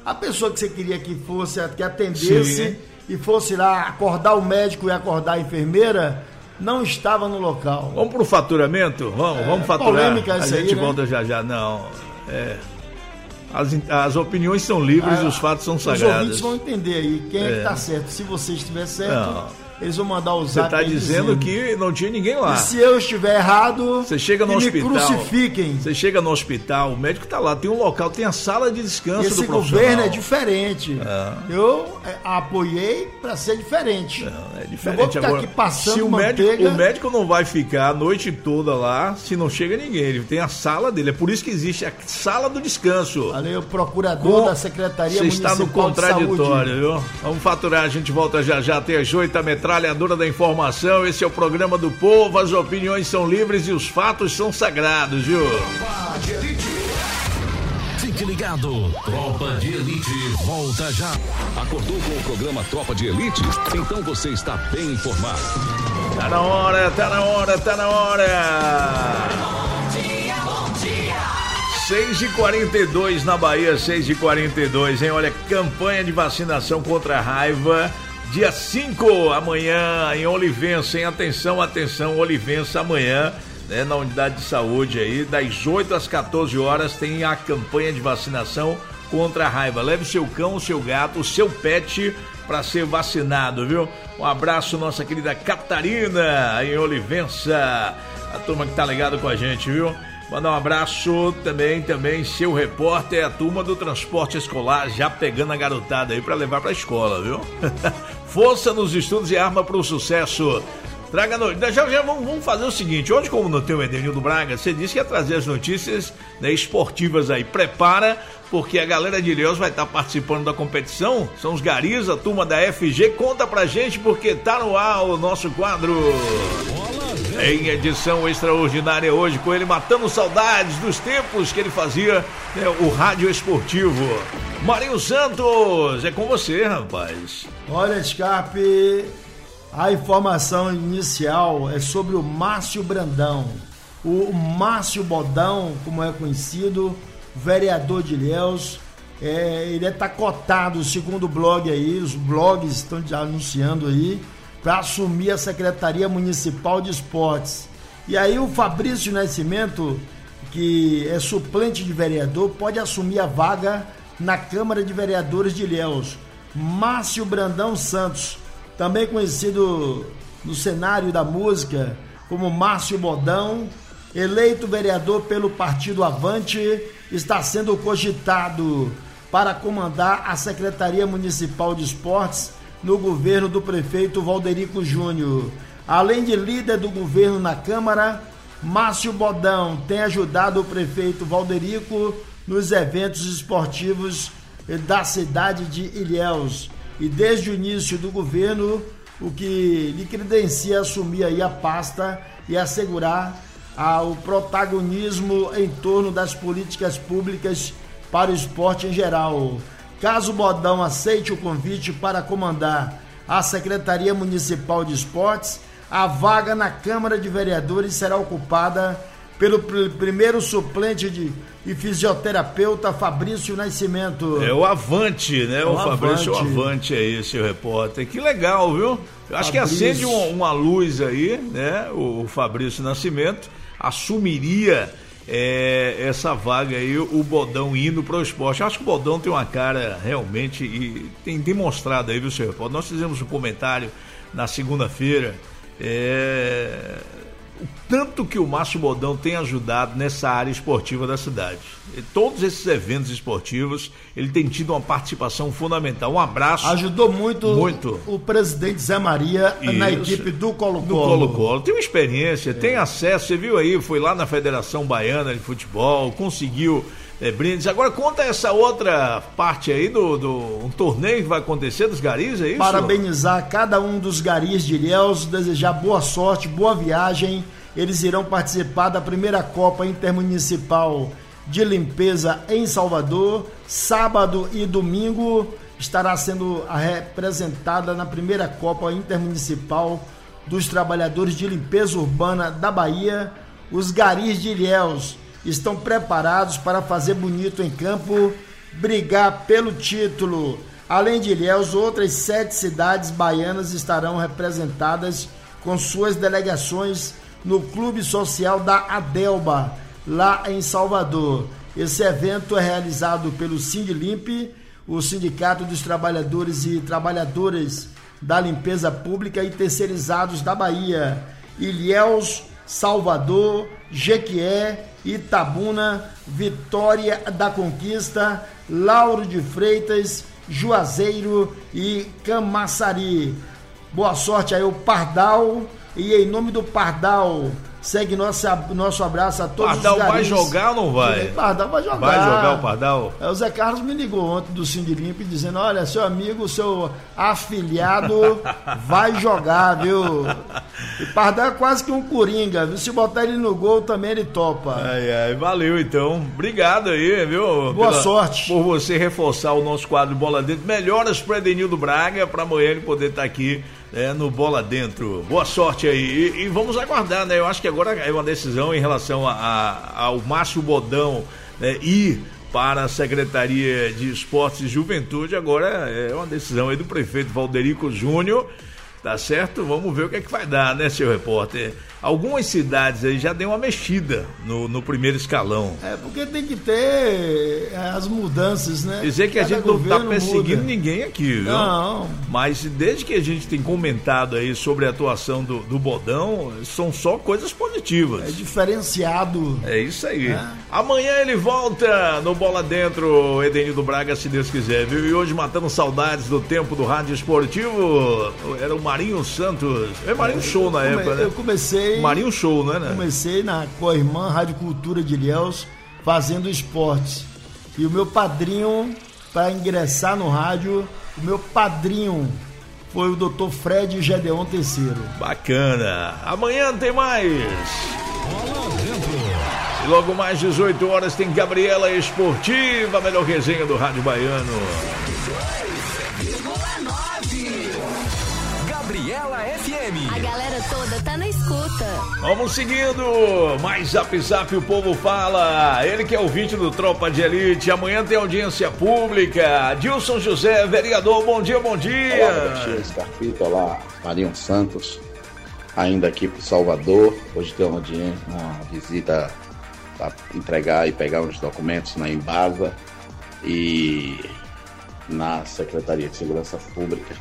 A pessoa que você queria que fosse, que atendesse Sim. e fosse lá acordar o médico e acordar a enfermeira, não estava no local. Vamos pro faturamento? Vamos, É, vamos faturar. polêmica A essa gente aí, né? volta já já. Não, é... As, as opiniões são livres e os fatos são Os sagrados. ouvintes vão entender aí quem é, É. que tá certo. Se você estiver certo, Não. eles vão mandar o Você zap está aí dizendo que não tinha ninguém lá. E se eu estiver errado, Você chega no que hospital. me crucifiquem. Você chega no hospital, o médico está lá, tem um local, tem a sala de descanso Esse do profissional. governo é diferente. É. Eu é, apoiei para ser diferente. Não, é diferente. Eu vou ficar Agora, aqui passando se o manteiga. médico, o médico não vai ficar a noite toda lá se não chega ninguém. Ele tem a sala dele. É por isso que existe a sala do descanso. Falei, o procurador Com- da Secretaria Você Municipal está no de contraditório, Saúde. viu? Vamos faturar, a gente volta já já até as oito, a metralhadora da informação. Esse é o programa do povo, as opiniões são livres e os fatos são sagrados, viu? Fique ligado, Tropa de Elite volta já. Acordou com o programa Tropa de Elite? Então você está bem informado. Tá na hora, tá na hora, tá na hora. Bom dia, bom dia. seis e quarenta e dois na Bahia, seis e quarenta e dois, hein? Olha, campanha de vacinação contra a raiva, dia cinco, amanhã em Olivença, hein? Atenção, atenção, Olivença, amanhã, né, na unidade de saúde aí, das oito às quatorze horas, tem a campanha de vacinação contra a raiva. Leve o seu cão, o seu gato, o seu pet para ser vacinado, viu? Um abraço, nossa querida Catarina, em Olivença, a turma que tá ligado com a gente, viu? Mandar um abraço também, também, seu repórter, a turma do transporte escolar, já pegando a garotada aí para levar pra escola, viu? Força nos estudos e arma pro sucesso. Traga no... já, já vamos, vamos fazer o seguinte, hoje como não tem o Edenildo Braga, você disse que ia trazer as notícias, né, esportivas aí. Prepara, porque a galera de Ilhéus vai estar participando da competição, são os garis, a turma da F G, conta pra gente porque tá no ar o nosso quadro. Em edição extraordinária hoje, com ele matando saudades dos tempos que ele fazia, né, o rádio esportivo. Marinho Santos, é com você, rapaz. Olha, Scarpe, a informação inicial é sobre o Márcio Brandão. O Márcio Bodão, como é conhecido, vereador de Ilhéus, é, ele está cotado, segundo o blog aí, os blogs estão já anunciando aí, para assumir a Secretaria Municipal de Esportes. E aí o Fabrício Nascimento, que é suplente de vereador, pode assumir a vaga na Câmara de Vereadores de Ilhéus. Márcio Brandão Santos, também conhecido no cenário da música como Márcio Bodão, eleito vereador pelo Partido Avante, está sendo cogitado para comandar a Secretaria Municipal de Esportes no governo do prefeito Valderico Júnior. Além de líder do governo na Câmara, Márcio Bodão tem ajudado o prefeito Valderico nos eventos esportivos da cidade de Ilhéus. E desde o início do governo, o que lhe credencia assumir aí a pasta e assegurar ah, o protagonismo em torno das políticas públicas para o esporte em geral. Caso Bodão aceite o convite para comandar a Secretaria Municipal de Esportes, a vaga na Câmara de Vereadores será ocupada pelo pr- primeiro suplente de, e fisioterapeuta Fabrício Nascimento. É o Avante, né? É o o Fabrício Avante. Avante aí, seu repórter. Que legal, viu? Eu acho Fabrício. que acende uma, uma luz aí, né? O Fabrício Nascimento assumiria é, essa vaga aí, o Bodão indo para o esporte. Eu acho que o Bodão tem uma cara realmente, e tem demonstrado aí, viu, seu repórter? Nós fizemos um comentário na segunda-feira, é... o tanto que o Márcio Bodão tem ajudado nessa área esportiva da cidade. E todos esses eventos esportivos, ele tem tido uma participação fundamental. Um abraço. Ajudou muito, muito. o presidente Zé Maria na Isso. equipe do Colo-Colo. Do Colo-Colo. Tem uma experiência, é. tem acesso. Você viu aí, foi lá na Federação Baiana de Futebol, conseguiu é, brindes. Agora conta essa outra parte aí do, do um torneio que vai acontecer dos garis, é isso? Parabenizar cada um dos garis de Ilhéus, desejar boa sorte, boa viagem. Eles irão participar da primeira Copa Intermunicipal de Limpeza em Salvador. Sábado e domingo estará sendo representada na primeira Copa Intermunicipal dos Trabalhadores de Limpeza Urbana da Bahia. Os garis de Ilhéus estão preparados para fazer bonito em campo brigar pelo título. Além de Ilhéus, outras sete cidades baianas estarão representadas com suas delegações no Clube Social da Adelba, lá em Salvador. Esse evento é realizado pelo Sindilimp, o Sindicato dos Trabalhadores e Trabalhadoras da Limpeza Pública e Terceirizados da Bahia. Ilhéus, Salvador, Jequié, Itabuna, Vitória da Conquista, Lauro de Freitas, Juazeiro e Camaçari. Boa sorte aí o Pardal, e em nome do Pardal, segue nosso, nosso abraço a todos Pardal os garis. Vai jogar ou não vai? O Pardal vai jogar. Vai jogar o Pardal? É, o Zé Carlos me ligou ontem do Sindilimp dizendo, olha, seu amigo, seu afiliado vai jogar, viu? E Pardal é quase que um coringa, viu? Se botar ele no gol também ele topa. Ai, ai, valeu então. Obrigado aí, viu? Boa Pela, sorte. Por você reforçar o nosso quadro Bola Dentro. Melhoras para Edenildo Braga, para amanhã ele poder estar aqui É, no Bola Dentro. Boa sorte aí. E, e vamos aguardar, né? Eu acho que agora é uma decisão em relação a, a, ao Márcio Bodão, né, ir para a Secretaria de Esportes e Juventude. Agora é uma decisão aí do prefeito Valderico Júnior. Tá certo? Vamos ver o que é que vai dar, né, seu repórter? Algumas cidades aí já deu uma mexida no, no primeiro escalão. É, porque tem que ter as mudanças, né? Dizer que a Cada gente não tá perseguindo muda. ninguém aqui, viu? Não. Mas desde que a gente tem comentado aí sobre a atuação do, do Bodão, são só coisas positivas. É diferenciado. É isso aí. É. Amanhã ele volta no Bola Dentro, Edenildo Braga, se Deus quiser, viu? E hoje matando saudades do tempo do rádio esportivo, era o Marinho Santos. É Marinho Show na Come, época, né? Eu comecei... Marinho Show, né? né? Comecei na Coirmã Rádio Cultura de Ilhéus, fazendo esportes. E o meu padrinho, para ingressar no rádio, o meu padrinho foi o doutor Fred Gedeon Terceiro. Bacana. Amanhã tem mais. E logo mais dezoito horas tem Gabriela Esportiva, a melhor resenha do Rádio Baiano. Gabriela F M. A galera toda tá na escuta. Vamos seguindo. Mais Zap Zap, o povo fala. Ele que é ouvinte do Tropa de Elite. Amanhã tem audiência pública. Dilson José, vereador, bom dia, bom dia. Olá, Robertinho Scarpita, olá, Marinho Santos. Ainda aqui pro Salvador. Hoje tem uma audiência, uma visita para entregar e pegar uns documentos na Embasa e na Secretaria de Segurança Pública.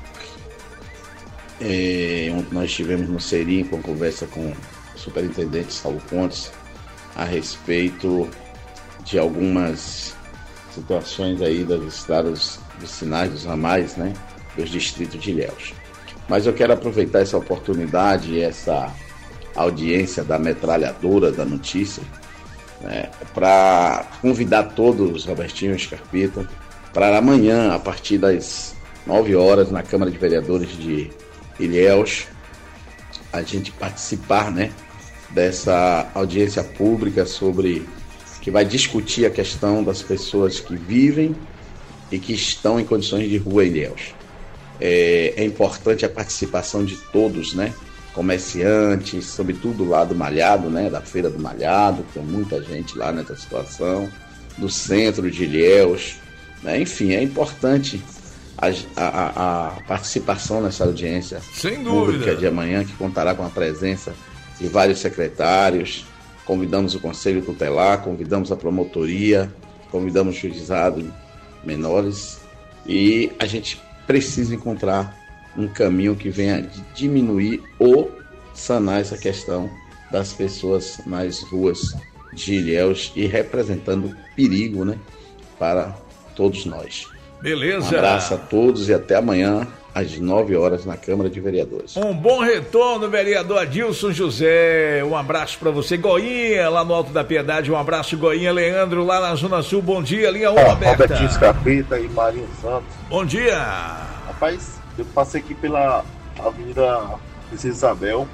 É, onde nós estivemos no Serim com conversa com o superintendente Saulo Pontes a respeito de algumas situações aí das estradas dos sinais, dos ramais, né, dos distritos de Ilhéus. Mas eu quero aproveitar essa oportunidade, essa audiência da metralhadora da notícia, né, para convidar todos, Robertinho Scarpita, para amanhã, a partir das nove horas, na Câmara de Vereadores de Ilhéus, a gente participar, né, dessa audiência pública sobre que vai discutir a questão das pessoas que vivem e que estão em condições de rua em Ilhéus. É, é importante a participação de todos, né, comerciantes, sobretudo lá do Malhado, né, da Feira do Malhado, tem muita gente lá nessa situação, do centro de Ilhéus, né, enfim, é importante A, a, a participação nessa audiência Sem pública dúvida. de amanhã, que contará com a presença de vários secretários. Convidamos o Conselho Tutelar, convidamos a promotoria, convidamos o juizado menores, e a gente precisa encontrar um caminho que venha diminuir ou sanar essa questão das pessoas nas ruas de Ilhéus e representando perigo, né, para todos nós. Beleza. Um abraço a todos e até amanhã, às nove horas, na Câmara de Vereadores. Um bom retorno, vereador Adilson José. Um abraço para você. Goinha, lá no Alto da Piedade. Um abraço, Goinha. Leandro, lá na Zona Sul. Bom dia, linha um aberta. Robertinho Scarpita e Marinho Santos. Bom dia. Rapaz, eu passei aqui pela Avenida Princesa Isabel.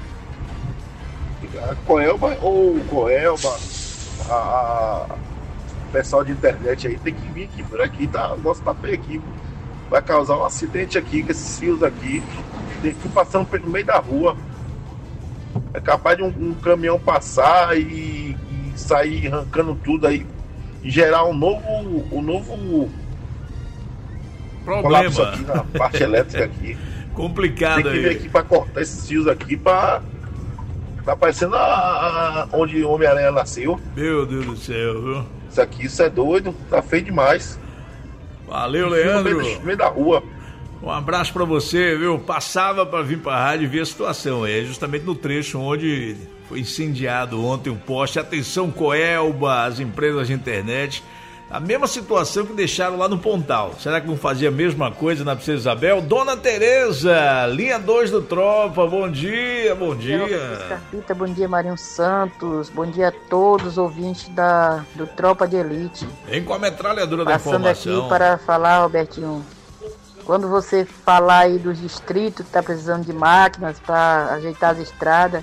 A Coelba ou Coelba, a, a o pessoal de internet aí tem que vir aqui por aqui, tá? O nosso papel aqui vai causar um acidente aqui com esses fios aqui. Tem que ir passando pelo meio da rua. É capaz de um, um caminhão passar e, e sair arrancando tudo aí e gerar um novo, um novo problema aqui na parte elétrica aqui. Complicado aí. Tem que vir aqui para cortar esses fios aqui para tá parecendo a, a, onde o Homem-Aranha nasceu. Meu Deus do céu, viu? Isso aqui, isso é doido, tá feio demais. Valeu, Leandro. No meio, no meio da rua. Um abraço pra você, viu? Passava pra vir pra rádio e ver a situação. É justamente no trecho onde foi incendiado ontem um poste. Atenção, Coelba, as empresas de internet. A mesma situação que deixaram lá no Pontal. Será que vão fazer a mesma coisa na Princesa Isabel? Dona Tereza, linha dois do Tropa, bom dia, bom dia. Bom dia, Carpita, bom dia, Marinho Santos, bom dia a todos os ouvintes da, do Tropa de Elite. Vem com a metralhadora da informação. Passando aqui para falar, Robertinho, quando você falar aí dos distritos que está precisando de máquinas para ajeitar as estradas,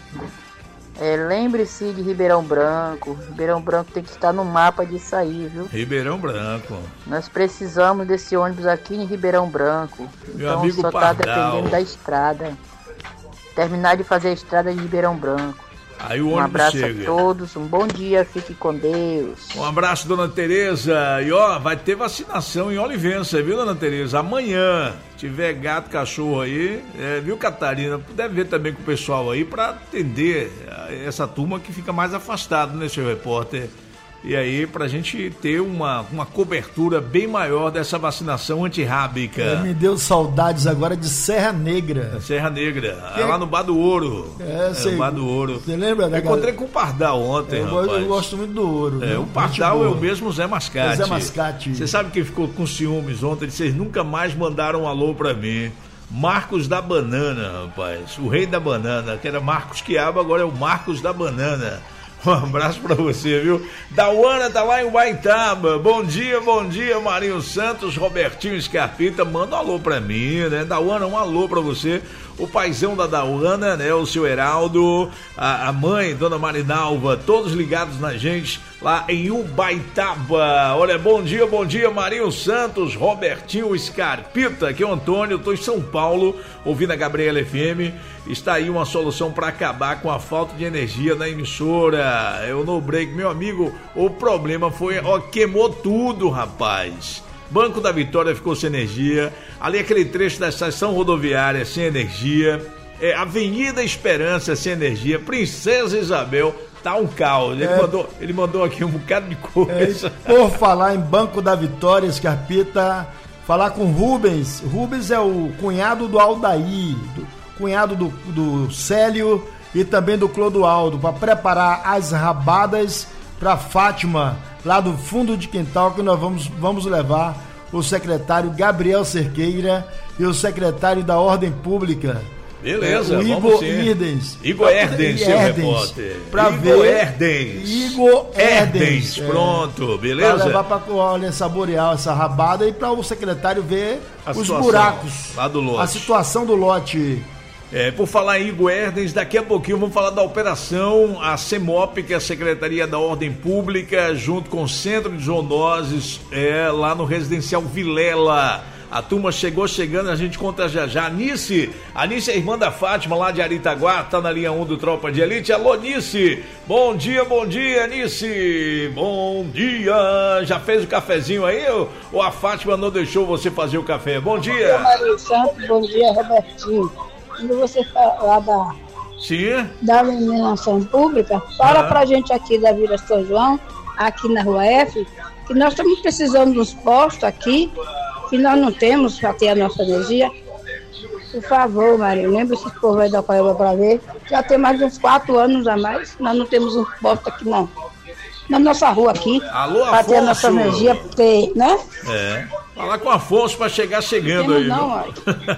É, lembre-se de Ribeirão Branco. Ribeirão Branco tem que estar no mapa disso aí, viu? Ribeirão Branco. Nós precisamos desse ônibus aqui em Ribeirão Branco. Meu então amigo só está Pardal. dependendo da estrada. Terminar de fazer a estrada de Ribeirão Branco. Aí o um ônibus abraço chega. a todos, um bom dia, fique com Deus. Um abraço, Dona Tereza. E ó, vai ter vacinação em Olivença, viu, Dona Tereza? Amanhã, tiver gato, cachorro aí, é, viu, Catarina? Deve ver também com o pessoal aí pra atender essa turma que fica mais afastada, né, seu repórter? E aí, pra gente ter uma, uma cobertura bem maior dessa vacinação antirrábica. É, me deu saudades agora de Serra Negra. Serra Negra, Que... lá no Bar do Ouro. É, é sei. no Bar do Ouro. Você lembra da Eu encontrei com o Pardal ontem, eu, rapaz. Eu gosto muito do Ouro. É, né? o Pardal é o mesmo Zé Mascate. O Zé Mascate. Você sabe quem ficou com ciúmes ontem? Vocês nunca mais mandaram um alô pra mim. Marcos da Banana, rapaz. O rei da banana, que era Marcos Quiabo, agora é o Marcos da Banana. Um abraço pra você, viu? Dauana tá lá em Ubaitaba. Bom dia, bom dia, Marinho Santos, Robertinho Scarpita. Manda um alô pra mim, né? Dauana, um alô pra você. O paizão da Dauana, né? O seu Heraldo, a, a mãe, Dona Marinalva, todos ligados na gente lá em Ubaitaba. Olha, bom dia, bom dia, Marinho Santos, Robertinho Scarpita. Aqui é o Antônio, eu tô em São Paulo, ouvindo a Gabriela F M. Está aí uma solução para acabar com a falta de energia na emissora. É o No Break, meu amigo. O problema foi, ó, queimou tudo, rapaz. Banco da Vitória ficou sem energia. Ali aquele trecho da estação rodoviária sem energia. É, Avenida Esperança sem energia. Princesa Isabel, tá um caos. Ele, é, mandou, ele mandou aqui um bocado de coisa. É, por falar em Banco da Vitória, Scarpita, falar com Rubens. Rubens é o cunhado do Aldair, do, cunhado do, do Célio e também do Clodoaldo, para preparar as rabadas para Fátima, lá do fundo de quintal, que nós vamos, vamos levar o secretário Gabriel Cerqueira e o secretário da Ordem Pública. Beleza, é, o vamos Igor sim. Erdens. Igor Erdens, seu repórter. Pra Igor ver. Erdens. Igor Erdens. Erdens, pronto, beleza? Pra levar pra olha, saborear essa rabada e para o secretário ver A os situação buracos. lá do lote. A situação do lote. É, por falar em Igor Erdens, daqui a pouquinho vamos falar da operação, a CEMOP, que é a Secretaria da Ordem Pública, junto com o Centro de Zoonoses, é, lá no Residencial Vilela. A turma chegou chegando, a gente conta já já. Nice, a Nice é irmã da Fátima, lá de Aritaguá, tá na linha um do Tropa de Elite. Alô, Nice! Bom dia, bom dia, Nice! Bom dia! Já fez o cafezinho aí ou, ou a Fátima não deixou você fazer o café? Bom dia! Bom dia, Maria Santos, bom dia, Robertinho. Quando você falar da, Sim. da iluminação pública, fala ah. pra gente aqui da Vila São João, aqui na Rua F, que nós estamos precisando dos postos aqui, que nós não temos para ter a nossa energia. Por favor, Maria, lembra se o povo vai dar Coelba para ver. Já tem mais de uns quatro anos a mais, nós não temos um posto aqui não. Na nossa rua aqui, para ter a nossa energia, ter, né? É. Falar com o Afonso para chegar chegando aí. Não, não.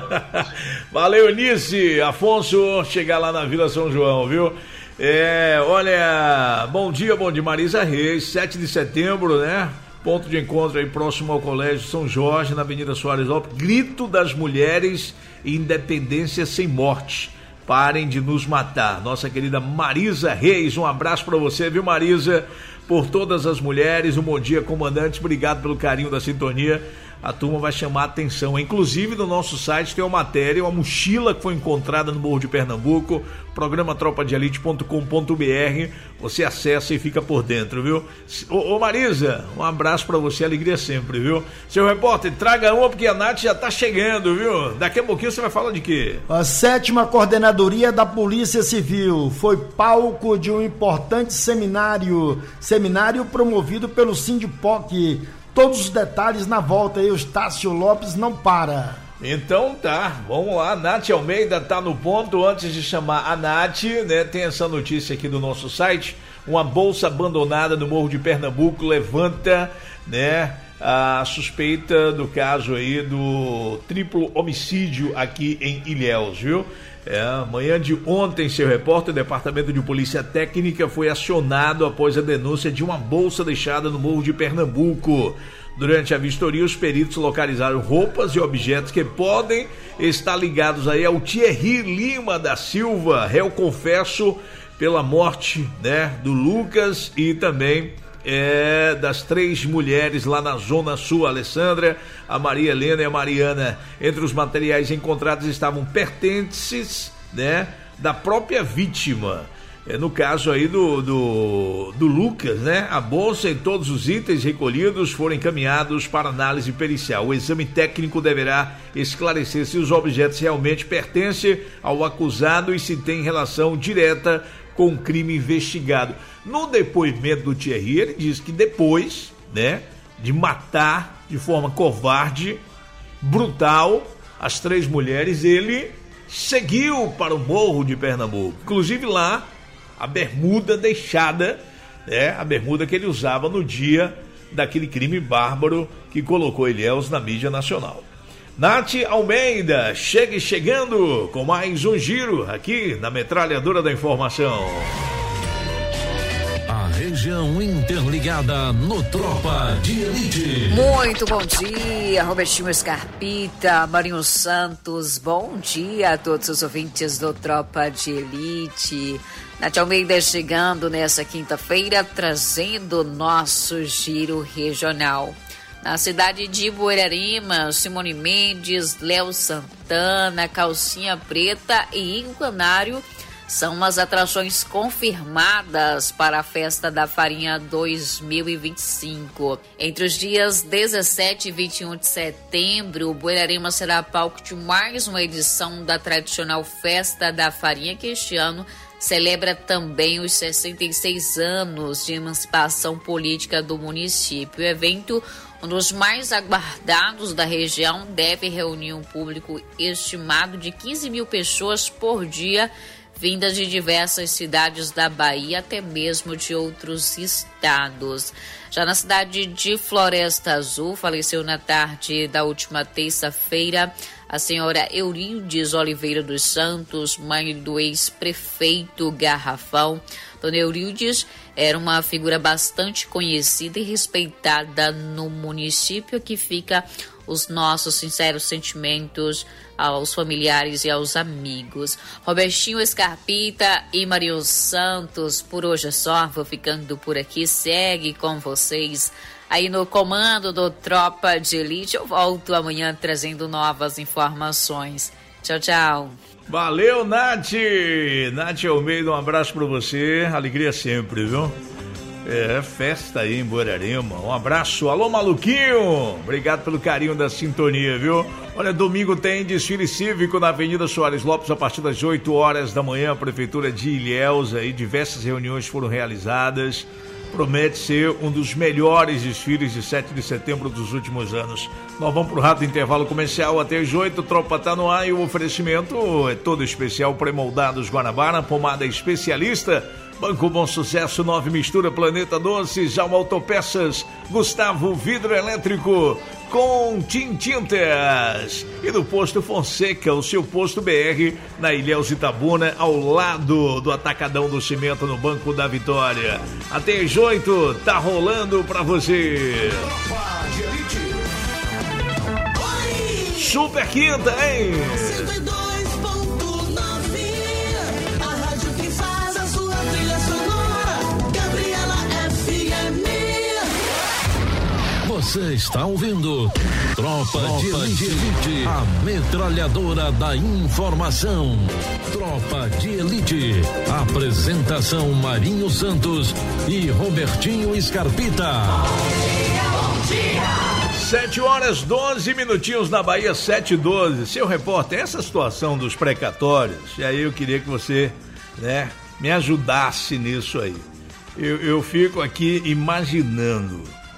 Valeu, Nice. Afonso, chegar lá na Vila São João, viu? É, olha, bom dia, bom dia, Marisa Reis, sete de setembro, né? Ponto de encontro aí próximo ao Colégio São Jorge, na Avenida Soares Lopes. Grito das mulheres, independência sem morte. Parem de nos matar. Nossa querida Marisa Reis, um abraço para você, viu, Marisa? Por todas as mulheres, um bom dia, comandante. Obrigado pelo carinho da sintonia. a turma vai chamar a atenção. Inclusive no nosso site tem uma matéria, uma mochila que foi encontrada no Morro de Pernambuco, programa tropa de elite ponto com ponto b r, você acessa e fica por dentro, viu? Ô, ô Marisa, um abraço pra você, alegria sempre, viu? Seu repórter, traga uma porque a Nath já tá chegando, viu? Daqui a pouquinho você vai falar de quê? A sétima Coordenadoria da Polícia Civil foi palco de um importante seminário, seminário promovido pelo Sindipoc. Todos os detalhes na volta aí, o Estácio Lopes não para. Então tá, vamos lá, Nath Almeida tá no ponto. Antes de chamar a Nath, né, tem essa notícia aqui do nosso site. Uma bolsa abandonada no Morro de Pernambuco levanta, né, a suspeita do caso aí do triplo homicídio aqui em Ilhéus, viu? É, manhã de ontem, seu repórter, o Departamento de Polícia Técnica foi acionado após a denúncia de uma bolsa deixada no Morro de Pernambuco. Durante a vistoria, os peritos localizaram roupas e objetos que podem estar ligados aí ao Thierry Lima da Silva, réu confesso pela morte, né, do Lucas e também É, das três mulheres lá na Zona Sul, a Alessandra, a Maria Helena e a Mariana. Entre os materiais encontrados estavam pertences, né, da própria vítima. É, no caso aí do, do, do Lucas, né, a bolsa e todos os itens recolhidos foram encaminhados para análise pericial. O exame técnico deverá esclarecer se os objetos realmente pertencem ao acusado e se tem relação direta com o crime investigado. No depoimento do Thierry, ele diz que depois, né, de matar de forma covarde, brutal, as três mulheres, ele seguiu para o Morro de Pernambuco. Inclusive lá, a bermuda deixada, né, a bermuda que ele usava no dia daquele crime bárbaro que colocou Ilhéus na mídia nacional. Nath Almeida, chegue chegando com mais um giro aqui na Metralhadora da Informação. A região interligada no Tropa de Elite. Muito bom dia, Robertinho Scarpita, Marinho Santos, bom dia a todos os ouvintes do Tropa de Elite. Nath Almeida chegando nessa quinta-feira, trazendo o nosso giro regional. Na cidade de Buerarema, Simone Mendes, Léo Santana, Calcinha Preta e Enquanário são as atrações confirmadas para a Festa da Farinha dois mil e vinte e cinco. Entre os dias dezessete e vinte e um de setembro, Buerarema será palco de mais uma edição da tradicional Festa da Farinha, que este ano celebra também os sessenta e seis anos de emancipação política do município. O evento, um dos mais aguardados da região, deve reunir um público estimado de quinze mil pessoas por dia, vindas de diversas cidades da Bahia, até mesmo de outros estados. Já na cidade de Floresta Azul, faleceu na tarde da última terça-feira a senhora Eurídice Oliveira dos Santos, mãe do ex-prefeito Garrafão. Dona Eurídice era uma figura bastante conhecida e respeitada no município, que fica os nossos sinceros sentimentos aos familiares e aos amigos. Robertinho Scarpita e Marinho Santos, por hoje é só, vou ficando por aqui, segue com vocês aí no comando do Tropa de Elite. Eu volto amanhã trazendo novas informações. Tchau, tchau. Valeu, Nath! Nath Almeida, um abraço pra você, alegria sempre, viu? É, festa aí em Buerarema. Um abraço. Alô, Maluquinho! Obrigado pelo carinho da sintonia, viu? Olha, domingo tem desfile cívico na Avenida Soares Lopes a partir das oito horas da manhã. A Prefeitura de Ilhéus, aí diversas reuniões foram realizadas. Promete ser um dos melhores desfiles de sete de setembro dos últimos anos. Nós vamos para o rápido intervalo comercial até as oito. Tropa tá no ar e o oferecimento é todo especial. Pré-moldados Guanabara, pomada especialista. Banco Bom Sucesso, Nove Mistura, Planeta Doce, Jalma Autopeças, Gustavo Vidro Elétrico, com Tintintas. E do Posto Fonseca, o seu posto B R, na Ilhéus Itabuna, ao lado do Atacadão do Cimento, no Banco da Vitória. Até às oito, tá rolando pra você. Super quinta, hein? Você está ouvindo Tropa, Tropa de, Elite, de Elite, a metralhadora da informação. Tropa de Elite. Apresentação Marinho Santos e Robertinho Scarpita. Bom dia, bom dia. Sete horas, doze minutinhos na Bahia, sete e doze. Seu repórter, essa situação dos precatórios, e aí eu queria que você, né, me ajudasse nisso aí. Eu, eu fico aqui imaginando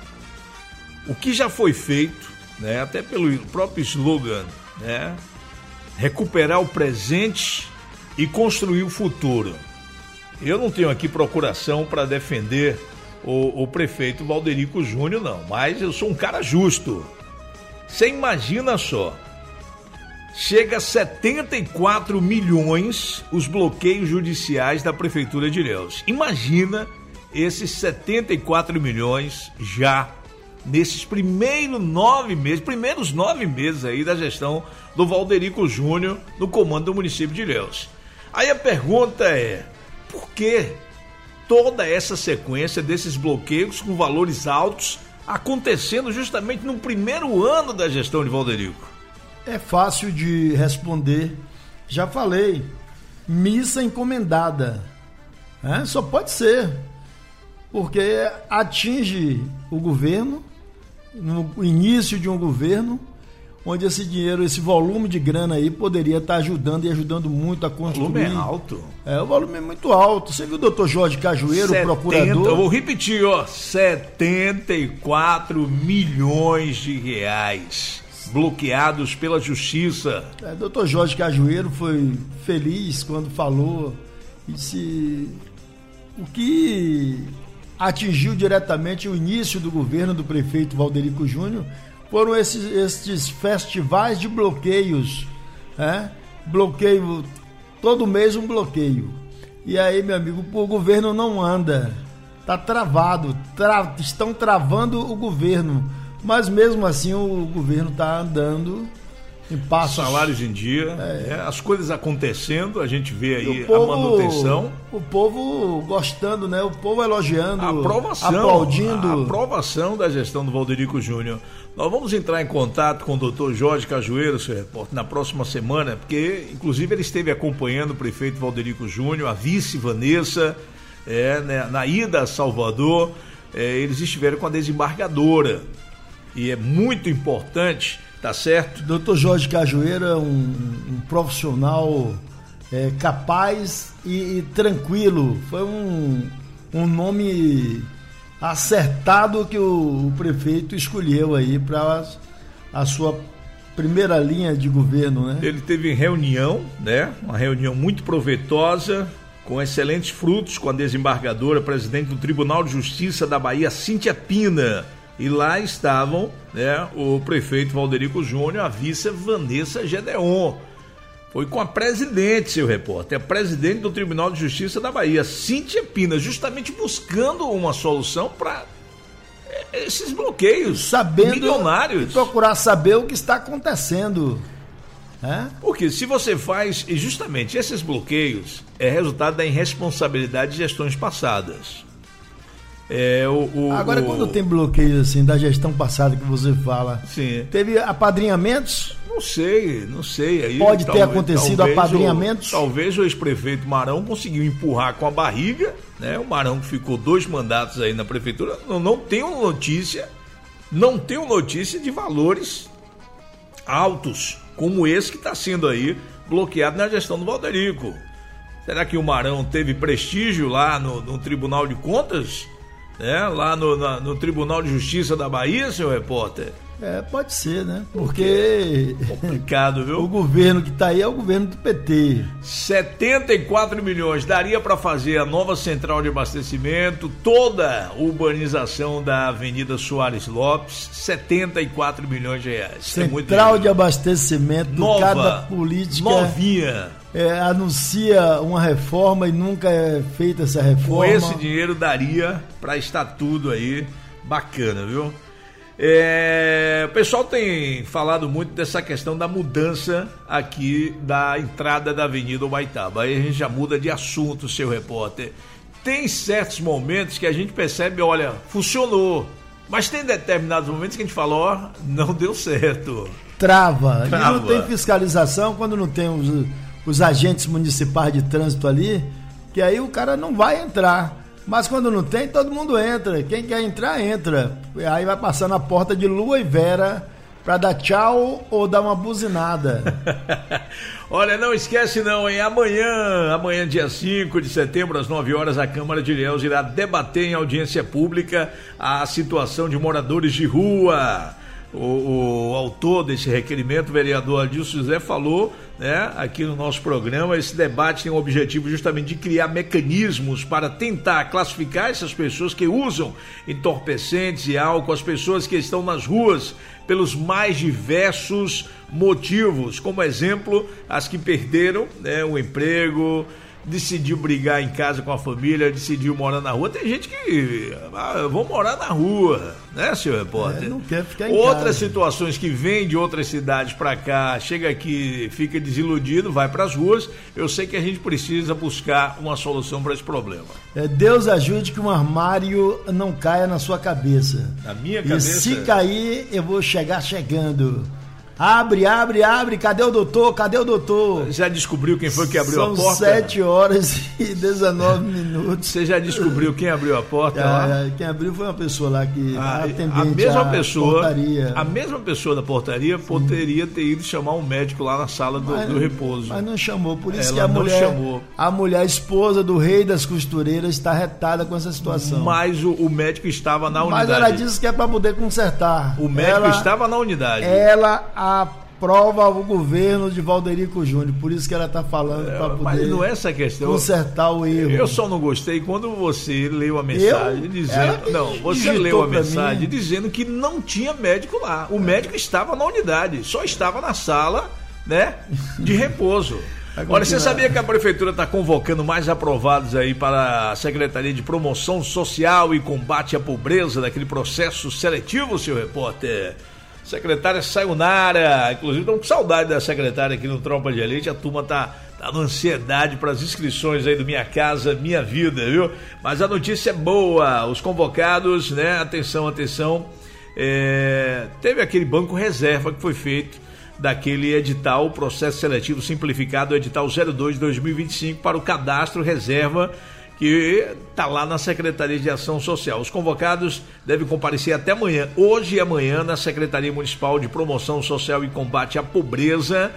o que já foi feito, né, até pelo próprio slogan, né, recuperar o presente e construir o futuro. Eu não tenho aqui procuração para defender o, o prefeito Valderico Júnior, não, mas eu sou um cara justo. Você imagina só, chega a setenta e quatro milhões os bloqueios judiciais da Prefeitura de Ilhéus. Imagina esses setenta e quatro milhões já nesses primeiros nove meses, primeiros nove meses aí da gestão do Valderico Júnior no comando do município de Ilhéus. Aí a pergunta é, por que toda essa sequência desses bloqueios com valores altos acontecendo justamente no primeiro ano da gestão de Valderico? É fácil de responder. Já falei, missa encomendada. É, só pode ser. Porque atinge o governo, no início de um governo, onde esse dinheiro, esse volume de grana aí poderia estar ajudando e ajudando muito a construir. O volume é alto. É, o volume é muito alto. Você viu o doutor Jorge Cajueiro, setenta, o procurador? Eu vou repetir, ó, setenta e quatro milhões de reais bloqueados pela justiça. É, o doutor Jorge Cajueiro foi feliz quando falou, disse o que atingiu diretamente o início do governo do prefeito Valderico Júnior foram esses, esses festivais de bloqueios, né? Bloqueio, todo mês um bloqueio. E aí, meu amigo, o governo não anda, tá travado, tra, estão travando o governo, mas mesmo assim o governo tá andando em passos. Salários em dia, é. É, as coisas acontecendo, a gente vê aí povo, a manutenção. O povo gostando, né? O povo elogiando, a aprovação, aplaudindo. A aprovação da gestão do Valderico Júnior. Nós vamos entrar em contato com o doutor Jorge Cajueiro, seu repórter, na próxima semana, porque inclusive ele esteve acompanhando o prefeito Valderico Júnior, a vice Vanessa, é, né, na ida a Salvador, é, eles estiveram com a desembargadora. E é muito importante, tá certo? doutor Jorge Cajueiro é um, um profissional é, capaz e, e tranquilo. Foi um, um nome acertado que o, o prefeito escolheu aí para a sua primeira linha de governo, né? Ele teve reunião, né? Uma reunião muito proveitosa, com excelentes frutos com a desembargadora, presidente do Tribunal de Justiça da Bahia, Cíntia Pina. E lá estavam, né, o prefeito Valderico Júnior, a vice Vanessa Gedeon. Foi com a presidente, seu repórter, a presidente do Tribunal de Justiça da Bahia, Cíntia Pina, justamente buscando uma solução para esses bloqueios sabendo, milionários. E procurar saber o que está acontecendo. É? Porque se você faz, e justamente esses bloqueios é resultado da irresponsabilidade de gestões passadas. É, o, o, Agora, o... quando tem bloqueio assim da gestão passada que você fala, sim, teve apadrinhamentos? Não sei, não sei. Aí, Pode talvez, ter acontecido talvez apadrinhamentos? O, talvez o ex-prefeito Marão conseguiu empurrar com a barriga, né? O Marão que ficou dois mandatos aí na prefeitura, não, não tenho notícia, não tenho notícia de valores altos como esse que está sendo aí bloqueado na gestão do Valderico. Será que o Marão teve prestígio lá no, no Tribunal de Contas? É, lá no, na, no Tribunal de Justiça da Bahia, seu repórter? É, pode ser, né? Porque complicado, viu? O governo que tá aí é o governo do P T. setenta e quatro milhões daria para fazer a nova central de abastecimento, toda a urbanização da Avenida Soares Lopes, setenta e quatro milhões de reais. Central é muito de abastecimento, nova, cada política novinha. É, anuncia uma reforma e nunca é feita essa reforma. Com esse dinheiro daria para estar tudo aí bacana, viu? É, o pessoal tem falado muito dessa questão da mudança aqui da entrada da Avenida Humaitaba. Aí a gente já muda de assunto, seu repórter. Tem certos momentos que a gente percebe, olha, funcionou, Mas tem determinados momentos que a gente fala, ó, não deu certo. Trava. Trava. E não tem fiscalização quando não tem os, os agentes municipais de trânsito ali, que aí o cara não vai entrar. Mas quando não tem, todo mundo entra. Quem quer entrar, entra. Aí vai passar na porta de Lua e Vera para dar tchau ou dar uma buzinada. Olha, não esquece não, hein? Amanhã, amanhã dia cinco de setembro, às nove horas, a Câmara de Ilhéus irá debater em audiência pública a situação de moradores de rua. O, o autor desse requerimento, o vereador Adilson José, falou, né, aqui no nosso programa, esse debate tem o objetivo justamente de criar mecanismos para tentar classificar essas pessoas que usam entorpecentes e álcool, as pessoas que estão nas ruas pelos mais diversos motivos, como exemplo, as que perderam, né, o emprego, decidiu brigar em casa com a família, decidiu morar na rua. Tem gente que ah, vão morar na rua, né, senhor repórter? É, não quer ficar em Outras casa. situações que vêm de outras cidades para cá, chega aqui, fica desiludido, vai para as ruas. Eu sei que a gente precisa buscar uma solução para esse problema. É, Deus ajude que um armário não caia na sua cabeça. Na minha E cabeça. se cair, eu vou chegar chegando. Abre, abre, abre, cadê o doutor? Cadê o doutor? Já descobriu quem foi que abriu São a porta? São sete horas e dezenove minutos. Você já descobriu quem abriu a porta? Ah, lá? quem abriu foi uma pessoa lá que Ah, atendente a mesma à pessoa, portaria. a mesma pessoa da portaria poderia ter ido chamar um médico lá na sala do, Mas do não- repouso. Mas não chamou, por isso Ela que a não mulher, chamou. a mulher esposa do rei das costureiras está retada com essa situação. Mas o, o médico estava na Mas unidade. ela disse que é para poder consertar. O médico ela, estava na unidade. Ela aprova o governo de Valderico Júnior, por isso que ela está falando para poder Mas não é essa a questão. consertar o erro. Eu só não gostei quando você leu a mensagem Eu? dizendo. Ela que Não, você digitou leu a pra mensagem mim. dizendo que não tinha médico lá. O médico estava na unidade, só estava na sala, né, de repouso. Olha, você sabia que a prefeitura está convocando mais aprovados aí para a Secretaria de Promoção Social e Combate à Pobreza daquele processo seletivo, seu repórter? Secretária Sayonara, inclusive estamos com saudade da secretária aqui no Tropa de Elite, a turma tá, tá na ansiedade para as inscrições aí do Minha Casa Minha Vida, viu? Mas a notícia é boa, os convocados, né, atenção, atenção, é, teve aquele banco reserva que foi feito daquele edital, processo seletivo simplificado, edital zero dois de dois mil e vinte e cinco para o cadastro reserva, que está lá na Secretaria de Ação Social. Os convocados devem comparecer até amanhã, hoje e amanhã, na Secretaria Municipal de Promoção Social e Combate à Pobreza,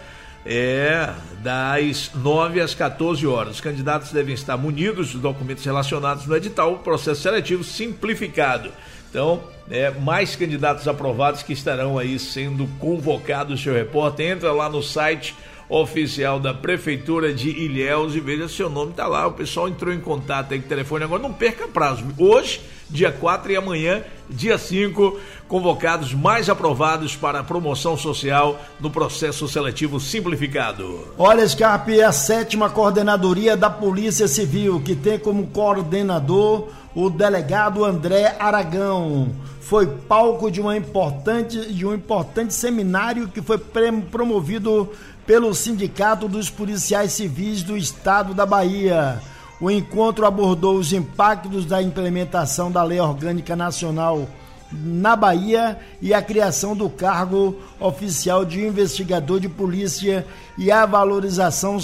é, das nove às quatorze horas. Os candidatos devem estar munidos dos documentos relacionados no edital, processo seletivo simplificado. Então, é, mais candidatos aprovados que estarão aí sendo convocados, seu repórter. Entra lá no site oficial da Prefeitura de Ilhéus e veja se seu nome está lá. O pessoal entrou em contato aí com o telefone. Agora não perca prazo. Hoje, dia quatro, e amanhã, dia cinco, convocados mais aprovados para a promoção social no processo seletivo simplificado. Olha, Scarpe, é a sétima coordenadoria da Polícia Civil, que tem como coordenador o delegado André Aragão. Foi palco de, uma importante, de um importante seminário que foi promovido pelo Sindicato dos Policiais Civis do Estado da Bahia. O encontro abordou os impactos da implementação da Lei Orgânica Nacional na Bahia e a criação do cargo oficial de investigador de polícia e a valorização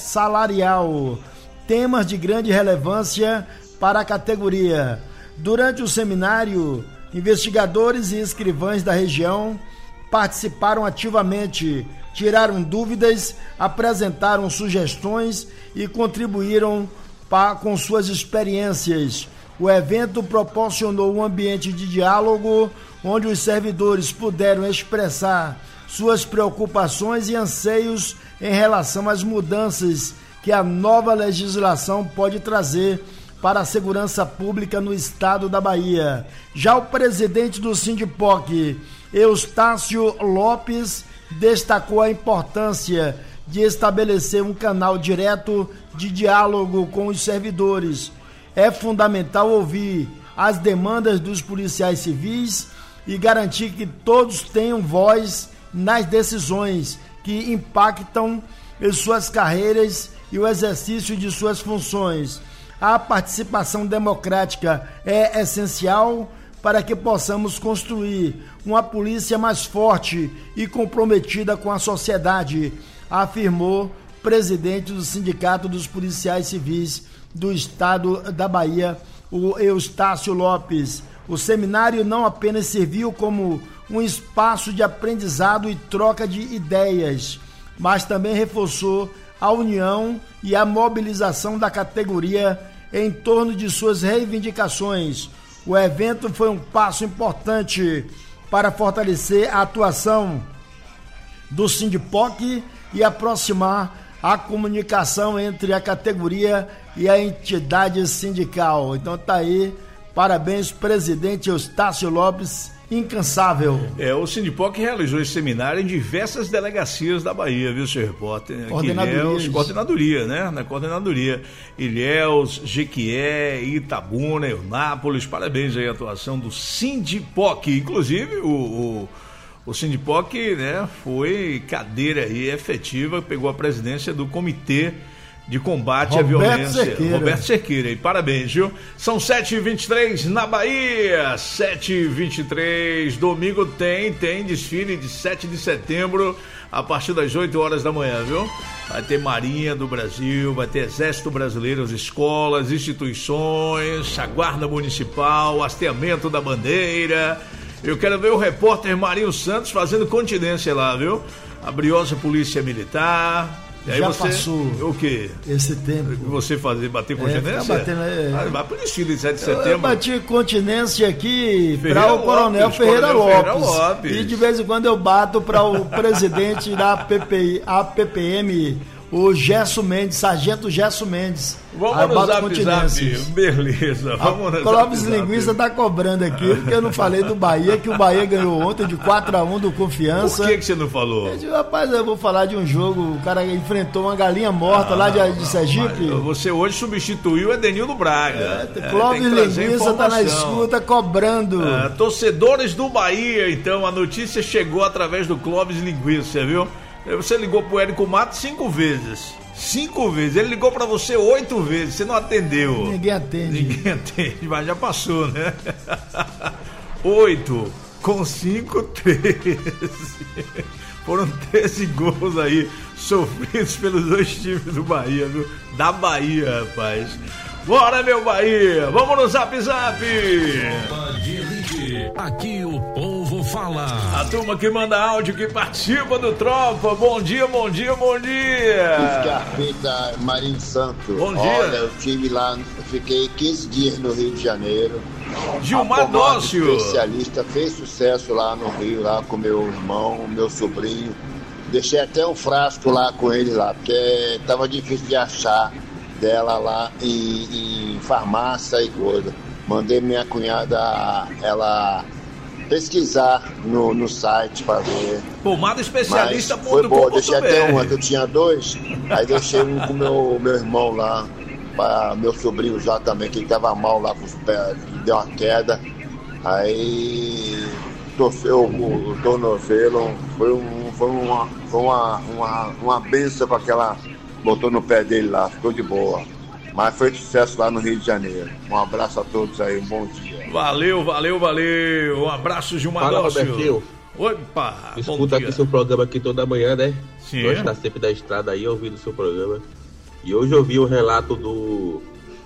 salarial, temas de grande relevância para a categoria. Durante o seminário, investigadores e escrivães da região participaram ativamente, tiraram dúvidas, apresentaram sugestões e contribuíram pa, com suas experiências. O evento proporcionou um ambiente de diálogo onde os servidores puderam expressar suas preocupações e anseios em relação às mudanças que a nova legislação pode trazer para a segurança pública no estado da Bahia. Já o presidente do Sindipoc, Eustácio Lopes, destacou a importância de estabelecer um canal direto de diálogo com os servidores. É fundamental ouvir as demandas dos policiais civis e garantir que todos tenham voz nas decisões que impactam em suas carreiras e o exercício de suas funções. A participação democrática é essencial para que possamos construir uma polícia mais forte e comprometida com a sociedade, afirmou o presidente do Sindicato dos Policiais Civis do Estado da Bahia, o Eustácio Lopes. O seminário não apenas serviu como um espaço de aprendizado e troca de ideias, mas também reforçou a união e a mobilização da categoria em torno de suas reivindicações. O evento foi um passo importante para fortalecer a atuação do Sindipoc e aproximar a comunicação entre a categoria e a entidade sindical. Então tá aí, parabéns, presidente Eustácio Lopes, incansável. É, o Sindipoc realizou esse seminário em diversas delegacias da Bahia, viu, seu repórter? Ilhéus, coordenadoria, né? Na coordenadoria. Ilhéus, Jequié, Itabuna, Eunápolis, parabéns aí à atuação do Sindipoc. Inclusive, o... o O Sindipoc, né, foi cadeira aí efetiva, pegou a presidência do Comitê de Combate Roberto à Violência. Cerqueira. Roberto Cerqueira. E parabéns, viu? São sete e vinte e três na Bahia. sete e vinte e três. Domingo tem, tem desfile de sete de setembro a partir das oito horas da manhã, viu? Vai ter Marinha do Brasil, vai ter Exército Brasileiro, as escolas, instituições, a Guarda Municipal, hasteamento da bandeira. Eu quero ver o repórter Marinho Santos fazendo continência lá, viu? A briosa Polícia Militar. E aí já você, passou o quê? Esse tempo. Você fazer, bater continência? É, batendo, é. Ah, vai pro desfile de sete de setembro. Eu bati continência aqui para o Coronel Lopes, Ferreira, Coronel Lopes, Ferreira Lopes. E de vez em quando eu bato para o presidente da A P P I, A P P M, o Gerson Mendes, Sargento Gerson Mendes. Vamos no zap, zap. Beleza, vamos no Clóvis Linguiça tá cobrando aqui, porque eu não falei do Bahia, que o Bahia ganhou ontem de quatro a um do Confiança. Por que, que você não falou? Eu disse, rapaz, eu vou falar de um jogo, o cara enfrentou uma galinha morta ah, lá de, de Sergipe. Você hoje substituiu o Edenildo Braga. É, Clóvis é, Linguiça tá na escuta cobrando. É, torcedores do Bahia, então, a notícia chegou através do Clóvis Linguiça, viu? Você ligou pro Érico Mato cinco vezes. Cinco vezes. Ele ligou pra você oito vezes. Você não atendeu. Ninguém atende. Ninguém atende, mas já passou, né? Oito com cinco, treze. Foram treze gols aí sofridos pelos dois times do Bahia, viu? Da Bahia, rapaz. Bora, meu Bahia! Vamos no Zap Zap! Tropa de Elite. Aqui o povo fala. A turma que manda áudio, que participa do Tropa. Bom dia, bom dia, bom dia! Escarpeta, Marinho Santos. Bom dia. Olha, eu estive lá, eu fiquei quinze dias no Rio de Janeiro. Gilmar Dócio. Especialista, fez sucesso lá no Rio, lá com meu irmão, meu sobrinho. Deixei até um frasco lá com ele lá, porque tava difícil de achar dela lá em, em farmácia e coisa. Mandei minha cunhada ela pesquisar no, no site para ver. Pomada especialista. Mas foi bom, deixei até uma, que eu tinha dois, aí deixei um com meu, meu irmão lá, para meu sobrinho já também, que estava mal lá com os pés, deu uma queda, aí torceu o, o tornozelo, foi, um, foi, uma, foi uma, uma, uma benção para aquela. Botou no pé dele lá, ficou de boa. Mas foi sucesso lá no Rio de Janeiro. Um abraço a todos aí, um bom dia. Valeu, valeu, valeu. Um abraço de uma Fala, Robertinho. Opa, escuta aqui seu programa aqui toda manhã, né? Sim. Hoje está sempre da estrada aí, ouvindo o seu programa. E hoje eu vi o relato do...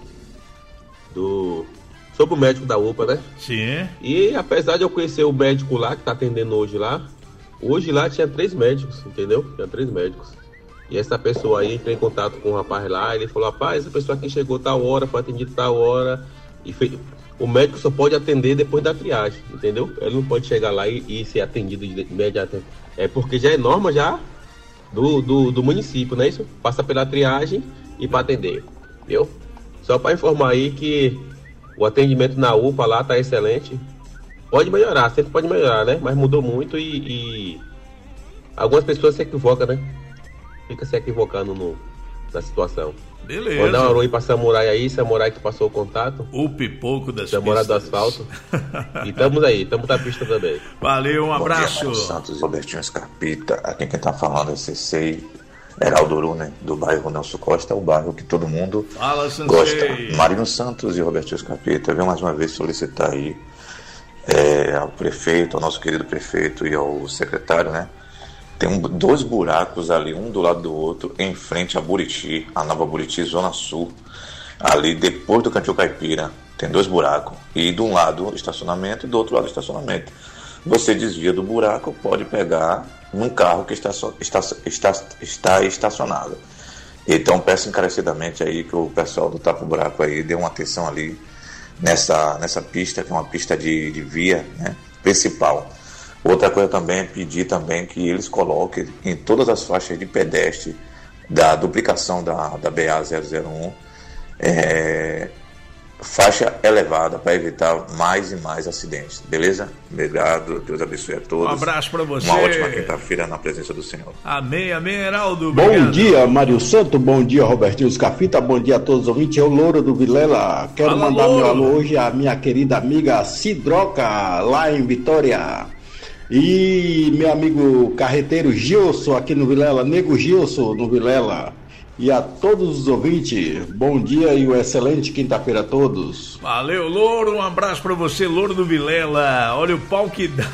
do... sobre o médico da U P A, né? Sim. E apesar de eu conhecer o médico lá, que tá atendendo hoje lá, hoje lá tinha três médicos, entendeu? Tinha três médicos. E essa pessoa aí entrou em contato com o rapaz lá, ele falou, rapaz, essa pessoa aqui chegou tal hora, foi atendido tal hora, e fez... o médico só pode atender depois da triagem, entendeu? Ele não pode chegar lá e, e ser atendido imediatamente. É porque já é norma já do, do, do município, não é isso? Passa pela triagem e para atender, entendeu? Só para informar aí que o atendimento na U P A lá tá excelente. Pode melhorar, sempre pode melhorar, né? Mas mudou muito e, e... algumas pessoas se equivocam, né? Fica se equivocando no, na situação. Beleza. Mandar um alô aí pra Samurai aí, Samurai que passou o contato. O pipoco das Samurai pistas. do asfalto. E estamos aí, estamos na pista também. Valeu, um abraço. Bom dia, Santos e Robertinho Escarpita. Aqui quem tá falando é C C Heraldo Uru, né? Do bairro Nelson Costa, o bairro que todo mundo Fala, gosta. Marinho Santos e Robertinho Escarpita. Eu venho mais uma vez solicitar aí é, ao prefeito, ao nosso querido prefeito e ao secretário, né? Tem um, dois buracos ali, um do lado do outro, em frente a Buriti, a Nova Buriti, Zona Sul, ali depois do Cantil Caipira, tem dois buracos, e de um lado estacionamento e do outro lado estacionamento. Você desvia do buraco, pode pegar num carro que está, está, está, está estacionado. Então peço encarecidamente aí que o pessoal do Tapa Buraco aí dê uma atenção ali nessa, nessa pista, que é uma pista de, de via, né, principal. Outra coisa também é pedir também que eles coloquem em todas as faixas de pedestre da duplicação da, da B A zero zero um é, faixa elevada para evitar mais e mais acidentes, beleza? Obrigado, Deus abençoe a todos. Um abraço para você. Uma ótima quinta-feira na presença do Senhor. Amém, amém, Heraldo. Bom obrigado. dia, Mário Santo, bom dia, Robertinho Scafita, bom dia a todos os ouvintes, eu Louro do Vilela, quero Fala, mandar Louro. meu alô hoje à minha querida amiga Cidroca, lá em Vitória, e meu amigo carreteiro Gilson aqui no Vilela, nego Gilson no Vilela. E a todos os ouvintes, bom dia e uma excelente quinta-feira a todos. Valeu, Louro, um abraço pra você, Louro do Vilela. Olha o pau que dá.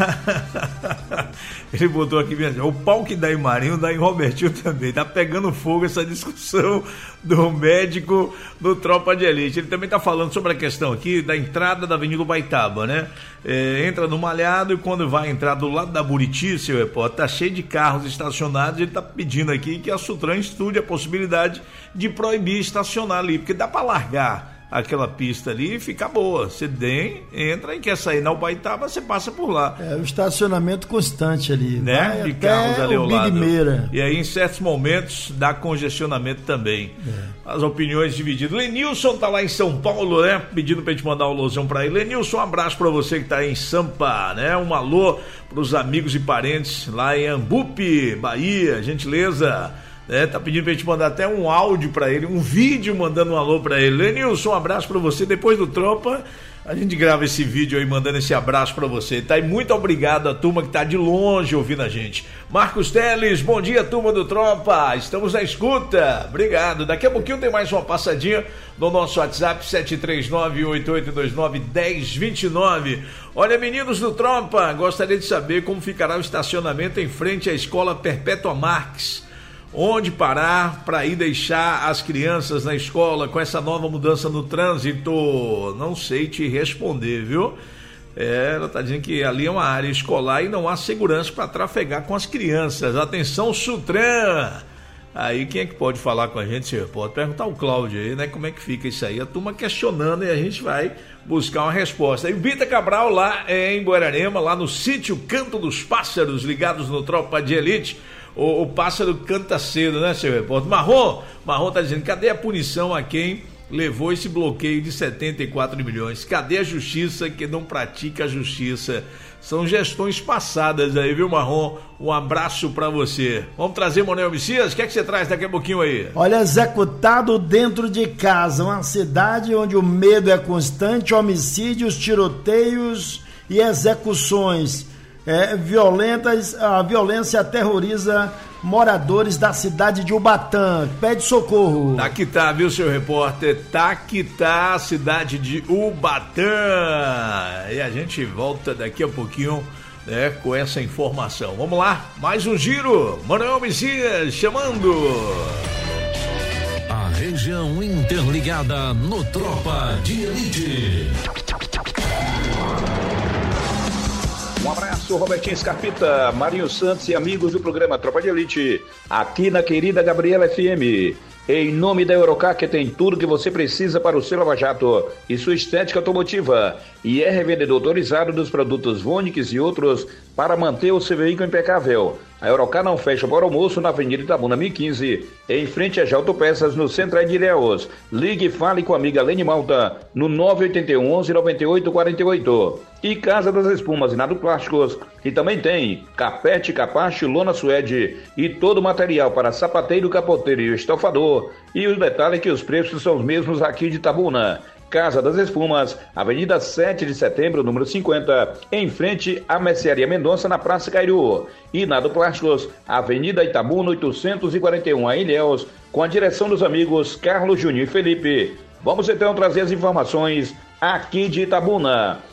Ele botou aqui mesmo, o pau que dá em Marinho dá em Robertinho também. Tá pegando fogo essa discussão do médico do Tropa de Elite. Ele também tá falando sobre a questão aqui da entrada da Avenida Ubaitaba, né? É, entra no Malhado e quando vai entrar do lado da Buriti, seu repórter, tá cheio de carros estacionados. Ele tá pedindo aqui que a Sutran estude a possibilidade de proibir estacionar ali, porque dá para largar aquela pista ali e fica boa. Você tem, entra e quer sair na Ubaitaba, você passa por lá. É o estacionamento constante ali, né? Vai De carros ali ao lado. Meira. E aí, em certos momentos, dá congestionamento também. É. As opiniões divididas. Lenilson tá lá em São Paulo, né? Pedindo pra gente mandar um alôzão pra ele. Lenilson, um abraço pra você que tá aí em Sampa, né? Um alô pros amigos e parentes lá em Ambupe, Bahia, gentileza. É, tá pedindo pra gente mandar até um áudio pra ele, um vídeo mandando um alô pra ele. Lenilson, um abraço pra você. Depois do Tropa, a gente grava esse vídeo aí, mandando esse abraço pra você, tá? E muito obrigado à turma que tá de longe ouvindo a gente. Marcos Teles, bom dia, turma do Tropa. Estamos na escuta. Obrigado. Daqui a pouquinho tem mais uma passadinha no nosso WhatsApp, sete três nove, oito oito dois nove, um zero dois nove. Olha, meninos do Tropa, gostaria de saber como ficará o estacionamento em frente à Escola Perpétua Marques. Onde parar para ir deixar as crianças na escola com essa nova mudança no trânsito? Não sei te responder, viu? É, ela está dizendo que ali é uma área escolar e não há segurança para trafegar com as crianças. Atenção, Sutran! Aí quem é que pode falar com a gente, senhor? Pode perguntar ao Cláudio aí, né? Como é que fica isso aí? A turma questionando e a gente vai buscar uma resposta. E o Bita Cabral lá é, em Guararema, lá no sítio Canto dos Pássaros, ligados no Tropa de Elite. O, o pássaro canta cedo, né, seu repórter? Marrom, Marrom tá dizendo, cadê a punição a quem levou esse bloqueio de setenta e quatro milhões? Cadê a justiça que não pratica a justiça? São gestões passadas aí, viu, Marrom? Um abraço pra você. Vamos trazer Manuel Messias? O que é que você traz daqui a pouquinho aí? Olha, executado dentro de casa, uma cidade onde o medo é constante, homicídios, tiroteios e execuções é, violentas. A violência aterroriza moradores da cidade de Ubatã. Pede socorro. Tá que tá, viu, seu repórter? Tá que tá a cidade de Ubatã. E a gente volta daqui a pouquinho, né, com essa informação. Vamos lá, mais um giro. Manuel Messias chamando. A região interligada no Tropa de Elite. Um abraço, Robertinho Scarpita, Marinho Santos e amigos do programa Tropa de Elite, aqui na querida Gabriela F M. Em nome da Eurocar, que tem tudo que você precisa para o seu lava-jato e sua estética automotiva, e é revendedor autorizado dos produtos Vonix e outros para manter o seu veículo impecável. A Eurocar não fecha para o almoço na Avenida Itabuna mil e quinze, em frente a Autopeças, no Centro de Ilhéus. Ligue e fale com a amiga Lene Malta no nove oito um, onze, nove oito quatro oito. E Casa das Espumas e Nado Plásticos, que também tem carpete, capacho, lona suede e todo o material para sapateiro, capoteiro e estofador. E o detalhe é que os preços são os mesmos aqui de Itabuna. Casa das Espumas, Avenida sete de setembro, número cinquenta, em frente à Mercearia Mendonça, na Praça Cairu. E Nado Plásticos, Avenida Itabuna oitocentos e quarenta e um, a Ilhéus, com a direção dos amigos Carlos Júnior e Felipe. Vamos então trazer as informações aqui de Itabuna.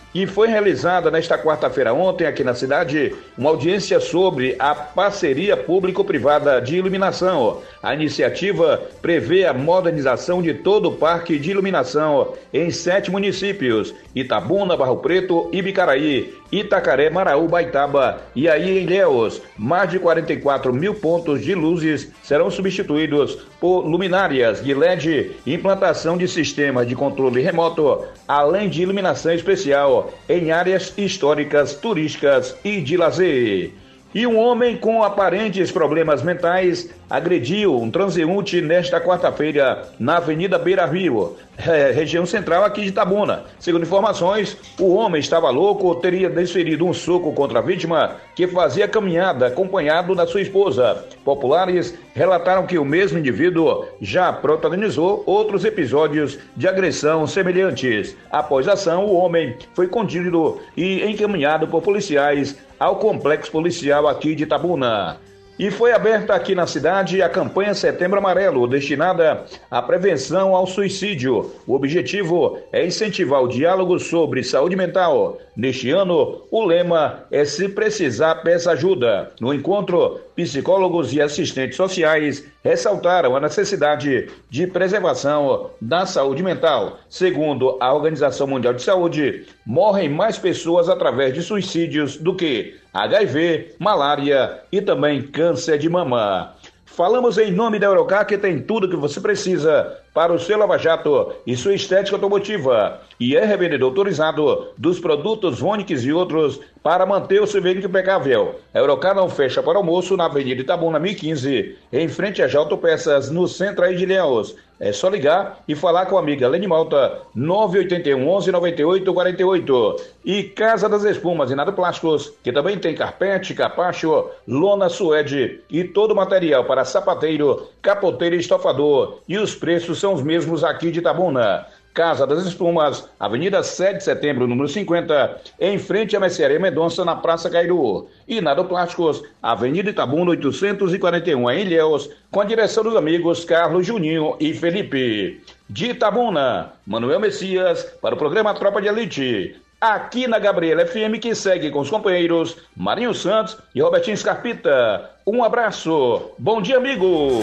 E foi realizada nesta quarta-feira ontem, aqui na cidade, uma audiência sobre a parceria público-privada de iluminação. A iniciativa prevê a modernização de todo o parque de iluminação em sete municípios: Itabuna, Barro Preto, Ibicaraí, Itacaré, Maraú, Baitaba e aí em Ilhéus. Mais de quarenta e quatro mil pontos de luzes serão substituídos por luminárias de L E D e implantação de sistemas de controle remoto, além de iluminação especial em áreas históricas, turísticas e de lazer. E um homem com aparentes problemas mentais agrediu um transeunte nesta quarta-feira na Avenida Beira Rio, região central aqui de Itabuna. Segundo informações, o homem estava louco, teria desferido um soco contra a vítima, que fazia caminhada acompanhado da sua esposa. Populares relataram que o mesmo indivíduo já protagonizou outros episódios de agressão semelhantes. Após a ação, o homem foi contido e encaminhado por policiais ao complexo policial aqui de Itabuna. E foi aberta aqui na cidade a campanha Setembro Amarelo, destinada à prevenção ao suicídio. O objetivo é incentivar o diálogo sobre saúde mental. Neste ano, o lema é "Se precisar, peça ajuda". No encontro, psicólogos e assistentes sociais ressaltaram a necessidade de preservação da saúde mental. Segundo a Organização Mundial de Saúde, morrem mais pessoas através de suicídios do que H I V, malária e também câncer de mama. Falamos em nome da Eurocar, que tem tudo que você precisa para o seu lava-jato e sua estética automotiva. E é revendedor autorizado dos produtos Vonix e outros para manter o seu veículo impecável. A Eurocar não fecha para almoço na Avenida Itabuna mil e quinze, em frente às Autopeças, no centro aí de Ilhéus. É só ligar e falar com a amiga Lene Malta, nove oito um, onze, nove oito quatro oito. E Casa das Espumas e Nada Plásticos, que também tem carpete, capacho, lona suede e todo o material para sapateiro, capoteiro e estofador. E os preços são os mesmos aqui de Itabuna. Casa das Espumas, Avenida sete de Setembro, número cinquenta, em frente à Mercearia Mendonça, na Praça Cairu. E Nado Plásticos, Avenida Itabuna, oitocentos e quarenta e um, em Ilhéus, com a direção dos amigos Carlos, Juninho e Felipe. De Itabuna, Manuel Messias, para o programa Tropa de Elite. Aqui na Gabriela F M, que segue com os companheiros Marinho Santos e Robertinho Scarpita. Um abraço. Bom dia, amigo.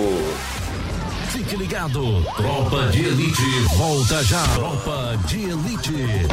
Fique ligado, Tropa de Elite volta já. Tropa de Elite,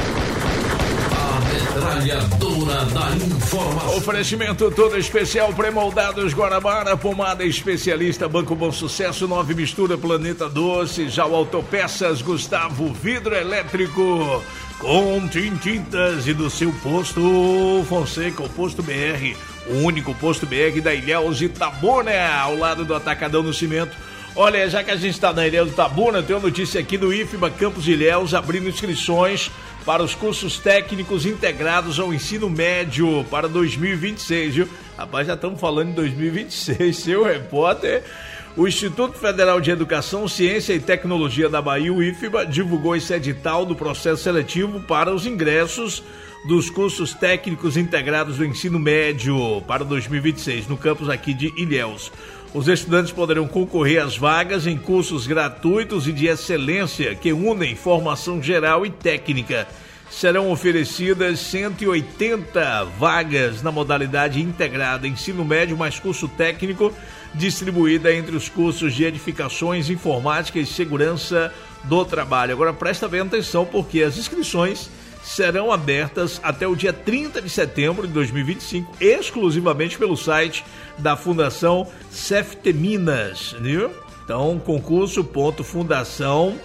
a metralhadora da informação. Oferecimento todo especial, pré-moldados Guanabara, pomada especialista, Banco Bom Sucesso, Nove Mistura, Planeta Doce, já o Autopeças, Gustavo Vidro Elétrico, com Tintintas e do seu posto Fonseca, o posto B R, o único posto B R da Ilhéus Itabuna, ao lado do Atacadão no Cimento. Olha, já que a gente está na Ilhéus Itabuna, tem uma notícia aqui do I F B A Campos de Ilhéus, abrindo inscrições para os cursos técnicos integrados ao ensino médio para dois mil e vinte e seis, viu? Rapaz, já estamos falando em dois mil e vinte e seis, seu repórter. O Instituto Federal de Educação, Ciência e Tecnologia da Bahia, o I F B A, divulgou esse edital do processo seletivo para os ingressos dos cursos técnicos integrados do ensino médio para dois mil e vinte e seis, no campus aqui de Ilhéus. Os estudantes poderão concorrer às vagas em cursos gratuitos e de excelência que unem formação geral e técnica. Serão oferecidas cento e oitenta vagas na modalidade integrada ensino médio mais curso técnico, distribuída entre os cursos de edificações, informática e segurança do trabalho. Agora presta bem atenção, porque as inscrições serão abertas até o dia trinta de setembro de dois mil e vinte e cinco, exclusivamente pelo site da Fundação Cefteminas, viu? Então, concurso ponto fundação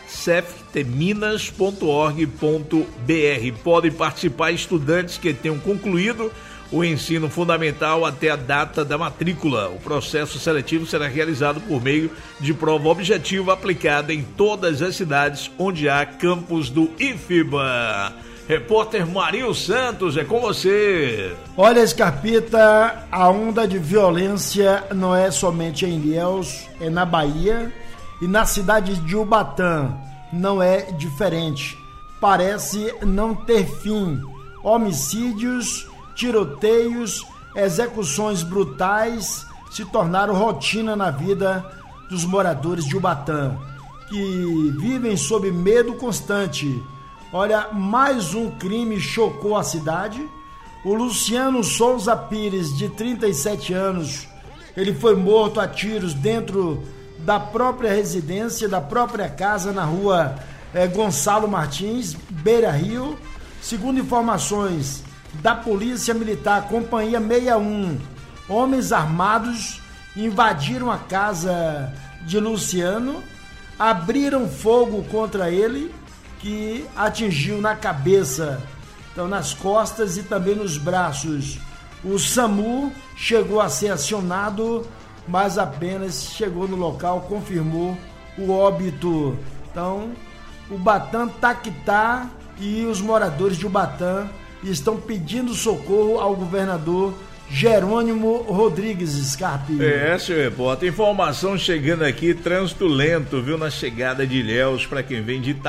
cefteminas ponto org ponto br. Podem participar estudantes que tenham concluído o ensino fundamental até a data da matrícula. O processo seletivo será realizado por meio de prova objetiva aplicada em todas as cidades onde há campus do I F B A. Repórter Marinho Santos, é com você. Olha, Scarpita, a onda de violência não é somente em Ilhéus, é na Bahia e na cidade de Ubatã. Não é diferente. Parece não ter fim. Homicídios, tiroteios, execuções brutais se tornaram rotina na vida dos moradores de Ubatã, que vivem sob medo constante. Olha, mais um crime chocou a cidade. O Luciano Souza Pires, de trinta e sete anos, ele foi morto a tiros dentro da própria residência, da própria casa, na rua é, Gonçalo Martins, Beira Rio. Segundo informações da Polícia Militar, Companhia sessenta e um, homens armados invadiram a casa de Luciano, abriram fogo contra ele, que atingiu na cabeça, então nas costas e também nos braços. O SAMU chegou a ser acionado, mas apenas chegou no local, confirmou o óbito. Então, Ubatã tá que tá, e os moradores de Ubatã estão pedindo socorro ao governador Jerônimo Rodrigues Scarpim. É, senhor repórter, informação chegando aqui, trânsito lento, viu, na chegada de Ilhéus para quem vem de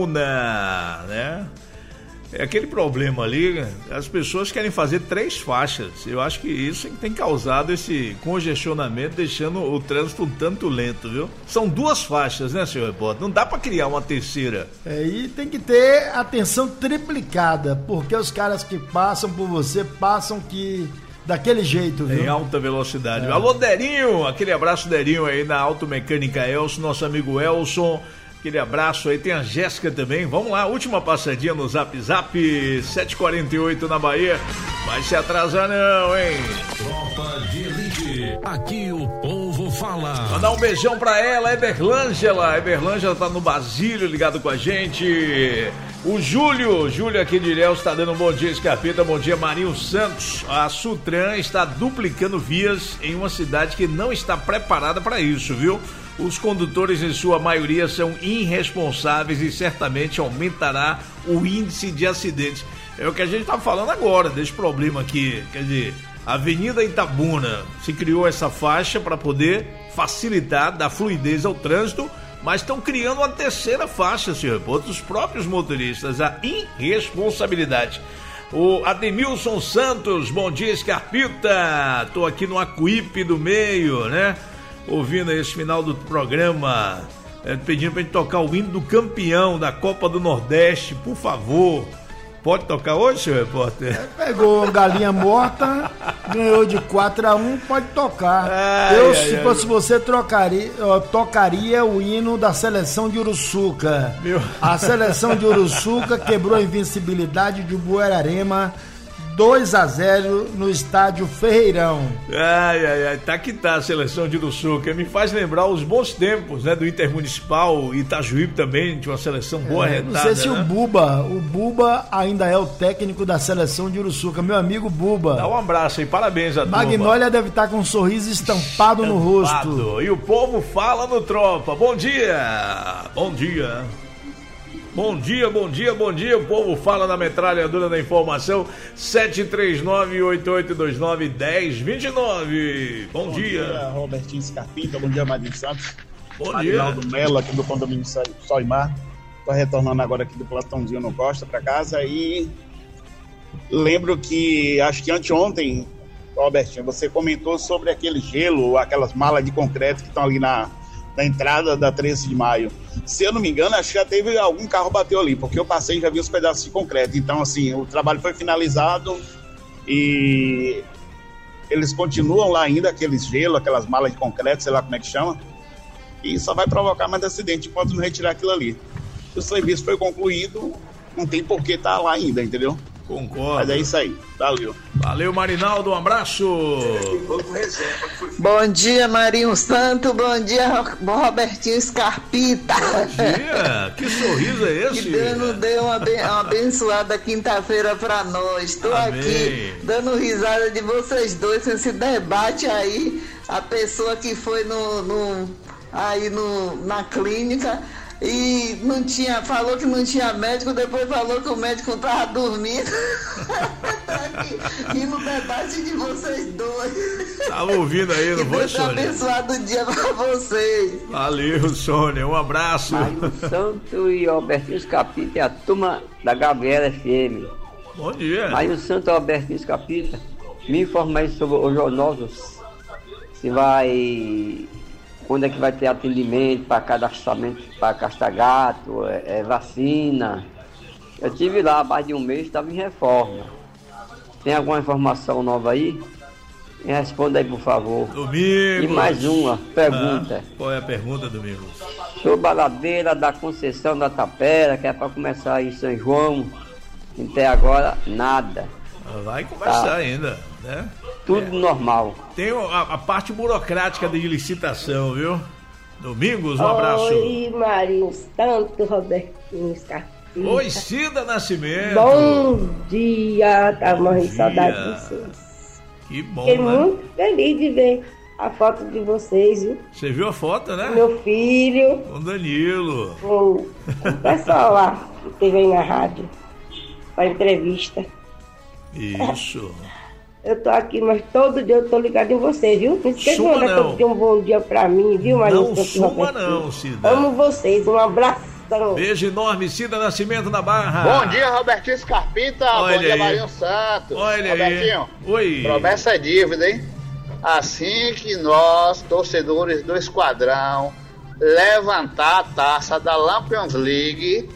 Itabuna, né? É aquele problema ali, as pessoas querem fazer três faixas. Eu acho que isso tem causado esse congestionamento, deixando o trânsito um tanto lento, viu? São duas faixas, né, senhor repórter? Não dá para criar uma terceira. É, e tem que ter atenção triplicada, porque os caras que passam por você passam que daquele jeito, viu? Em alta velocidade. É. Alô, Derinho, aquele abraço, Derinho, aí na Automecânica Elson, nosso amigo Elson. Aquele abraço aí, tem a Jéssica também. Vamos lá, última passadinha no Zap Zap, sete e quarenta e oito na Bahia. Vai se atrasar não, hein? Tropa de Elite, aqui o povo fala. Mandar um beijão pra ela, Eberlângela. Eberlângela tá no Basílio, ligado com a gente. O Júlio, Júlio aqui de Ilhéus está dando um bom dia, Escarpeta, bom dia, Marinho Santos. A Sutran está duplicando vias em uma cidade que não está preparada para isso, viu? Os condutores, em sua maioria, são irresponsáveis e certamente aumentará o índice de acidentes. É o que a gente está falando agora, desse problema aqui. Quer dizer, a Avenida Itabuna, se criou essa faixa para poder facilitar, dar fluidez ao trânsito, mas estão criando uma terceira faixa, senhor, os próprios motoristas, a irresponsabilidade. O Ademilson Santos, bom dia, Escarpita. Tô aqui no Acuípe do Meio, né? Ouvindo esse final do programa, é, pedindo pra gente tocar o hino do campeão da Copa do Nordeste, por favor. Pode tocar hoje, senhor repórter? É, pegou galinha morta, ganhou de quatro a um, pode tocar. Ai, Eu, ai, se ai, fosse ai. você, trocaria, eu tocaria o hino da seleção de Uruçuca. Meu... A seleção de Uruçuca quebrou a invencibilidade de Buerarema, dois a zero no estádio Ferreirão. Ai, ai, ai, tá que tá a seleção de Uruçuca. Me faz lembrar os bons tempos, né, do Intermunicipal, Itajuípe também, tinha uma seleção boa, É, arretada, não sei se né? o Buba, o Buba ainda é o técnico da seleção de Uruçuca, meu amigo Buba. Dá um abraço aí, parabéns a turma. Magnólia deve estar com um sorriso estampado no rosto. Estampado. E o povo fala no Tropa. Bom dia, bom dia. Bom dia, bom dia, bom dia. O povo fala na metralhadora da informação. Sete três nove, oito oito dois nove, um zero dois nove. Bom, bom dia. Bom dia, Robertinho Scarpinta. Bom dia, Marinho Santos. Bom Marinaldo dia. Mello, aqui do condomínio Sol e Mar. Estou retornando agora aqui do Platãozinho no Costa para casa e lembro que, acho que anteontem, Robertinho, você comentou sobre aquele gelo, aquelas malas de concreto que estão ali na, na entrada da treze de maio. Se eu não me engano, acho que já teve algum carro bateu ali, porque eu passei e já vi os pedaços de concreto. Então, assim, o trabalho foi finalizado e eles continuam lá ainda, aqueles gelo, aquelas malas de concreto, sei lá como é que chama, e só vai provocar mais acidente enquanto não retirar aquilo ali. Se o serviço foi concluído, não tem por que estar lá ainda, entendeu? Concordo. Mas é isso aí, valeu. Valeu, Marinaldo, um abraço. Bom dia, Marinho Santo, bom dia, Robertinho Scarpita. Bom dia, que sorriso é esse? Que Deus nos deu uma, aben- uma abençoada quinta-feira pra nós. Estou aqui dando risada de vocês dois, esse debate aí, a pessoa que foi no, no, aí no, na clínica e não tinha, falou que não tinha médico, depois falou que o médico estava dormindo. E no debate de vocês dois. Tava ouvindo aí, não foi, Deus Sônia? abençoado dia pra vocês. Valeu, Sônia, um abraço. Marinho Santo e Albertinho Escapita e a turma da Gabriela F M. Bom dia. Marinho Santo e Albertinho Escapita, me informa aí sobre os jornosos. Se vai... Quando é que vai ter atendimento para cadastramento, para castrar gato, é, é, vacina. Eu tive lá há mais de um mês, estava em reforma. Tem alguma informação nova aí? Me responda aí, por favor. Domingos. E mais uma pergunta. Ah, qual é a pergunta, Domingos? Sobre a ladeira da Conceição da Tapera, que é para começar em São João. Até agora, nada. Vai começar tá. ainda, né? Tudo é. normal. Tem a, a parte burocrática de licitação, viu? Domingos, um abraço. Oi, Marinho Santo, Robertinho Scarpita. Oi, Cida Nascimento. Bom dia, tá morrendo de saudade de vocês. Que bom, Fiquei né? muito feliz de ver a foto de vocês, viu? Você viu a foto, né? Meu filho. Com Danilo. Com, com o pessoal lá que teve aí na rádio. Pra entrevista. Isso. Eu tô aqui, mas todo dia eu tô ligado em você, viu? Não esqueça de mandar todo dia um bom dia pra mim, viu, Marinho? Não suma não, Cida. Amo vocês, um abraço. Beijo enorme, Cida Nascimento na Barra. Bom dia, Robertinho Scarpita. Olha Bom dia, aí. Marinho Santos. Olha Robertinho, aí. Oi. Promessa é dívida, hein? Assim que nós, torcedores do Esquadrão, levantar a taça da Lampions League,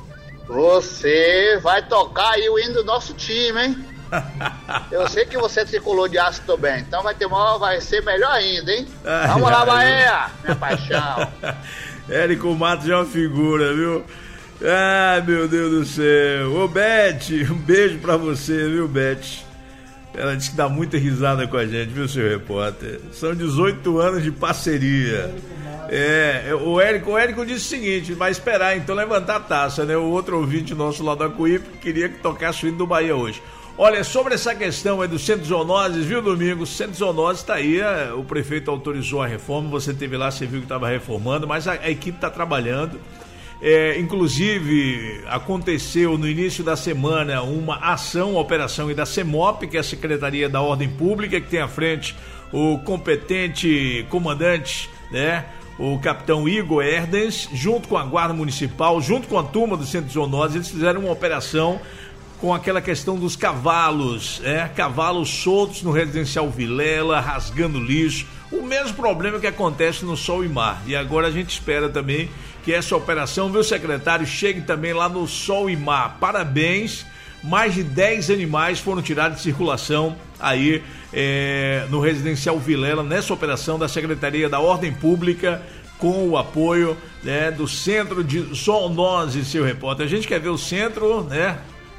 você vai tocar aí o hino do nosso time, hein? Eu sei que você tricolor de aço também, então vai ter maior, vai ser melhor ainda, hein? Ai, Vamos lá, ai. Bahia, minha paixão. Érico Matos é uma figura, viu? Ai, meu Deus do céu. Ô, Beth, um beijo pra você, viu, Beth? Ela disse que dá muita risada com a gente, viu, seu repórter? São dezoito anos de parceria. É, o Érico, o Érico disse o seguinte, vai esperar então levantar a taça, né? O outro ouvinte nosso lá da Cuípe queria que tocasse o hino do Bahia hoje. Olha, sobre essa questão aí do Centro de Zoonoses, viu, Domingos? O Centro de Zoonoses está aí, é, o prefeito autorizou a reforma, você esteve lá, você viu que estava reformando, mas a, a equipe está trabalhando. É, inclusive, aconteceu no início da semana uma ação, uma operação da CEMOP, que é a Secretaria da Ordem Pública, que tem à frente o competente comandante, né? O capitão Igor Erdens, junto com a Guarda Municipal, junto com a turma do Centro de Zoonoses, eles fizeram uma operação com aquela questão dos cavalos, é, cavalos soltos no residencial Vilela, rasgando lixo, o mesmo problema que acontece no Sol e Mar. E agora a gente espera também que essa operação, viu, secretário, chegue também lá no Sol e Mar. Parabéns, mais de dez animais foram tirados de circulação aí é, no residencial Vilela, nessa operação da Secretaria da Ordem Pública, com o apoio, né, do Centro de Zoonoses, seu repórter. A gente quer ver o centro, né,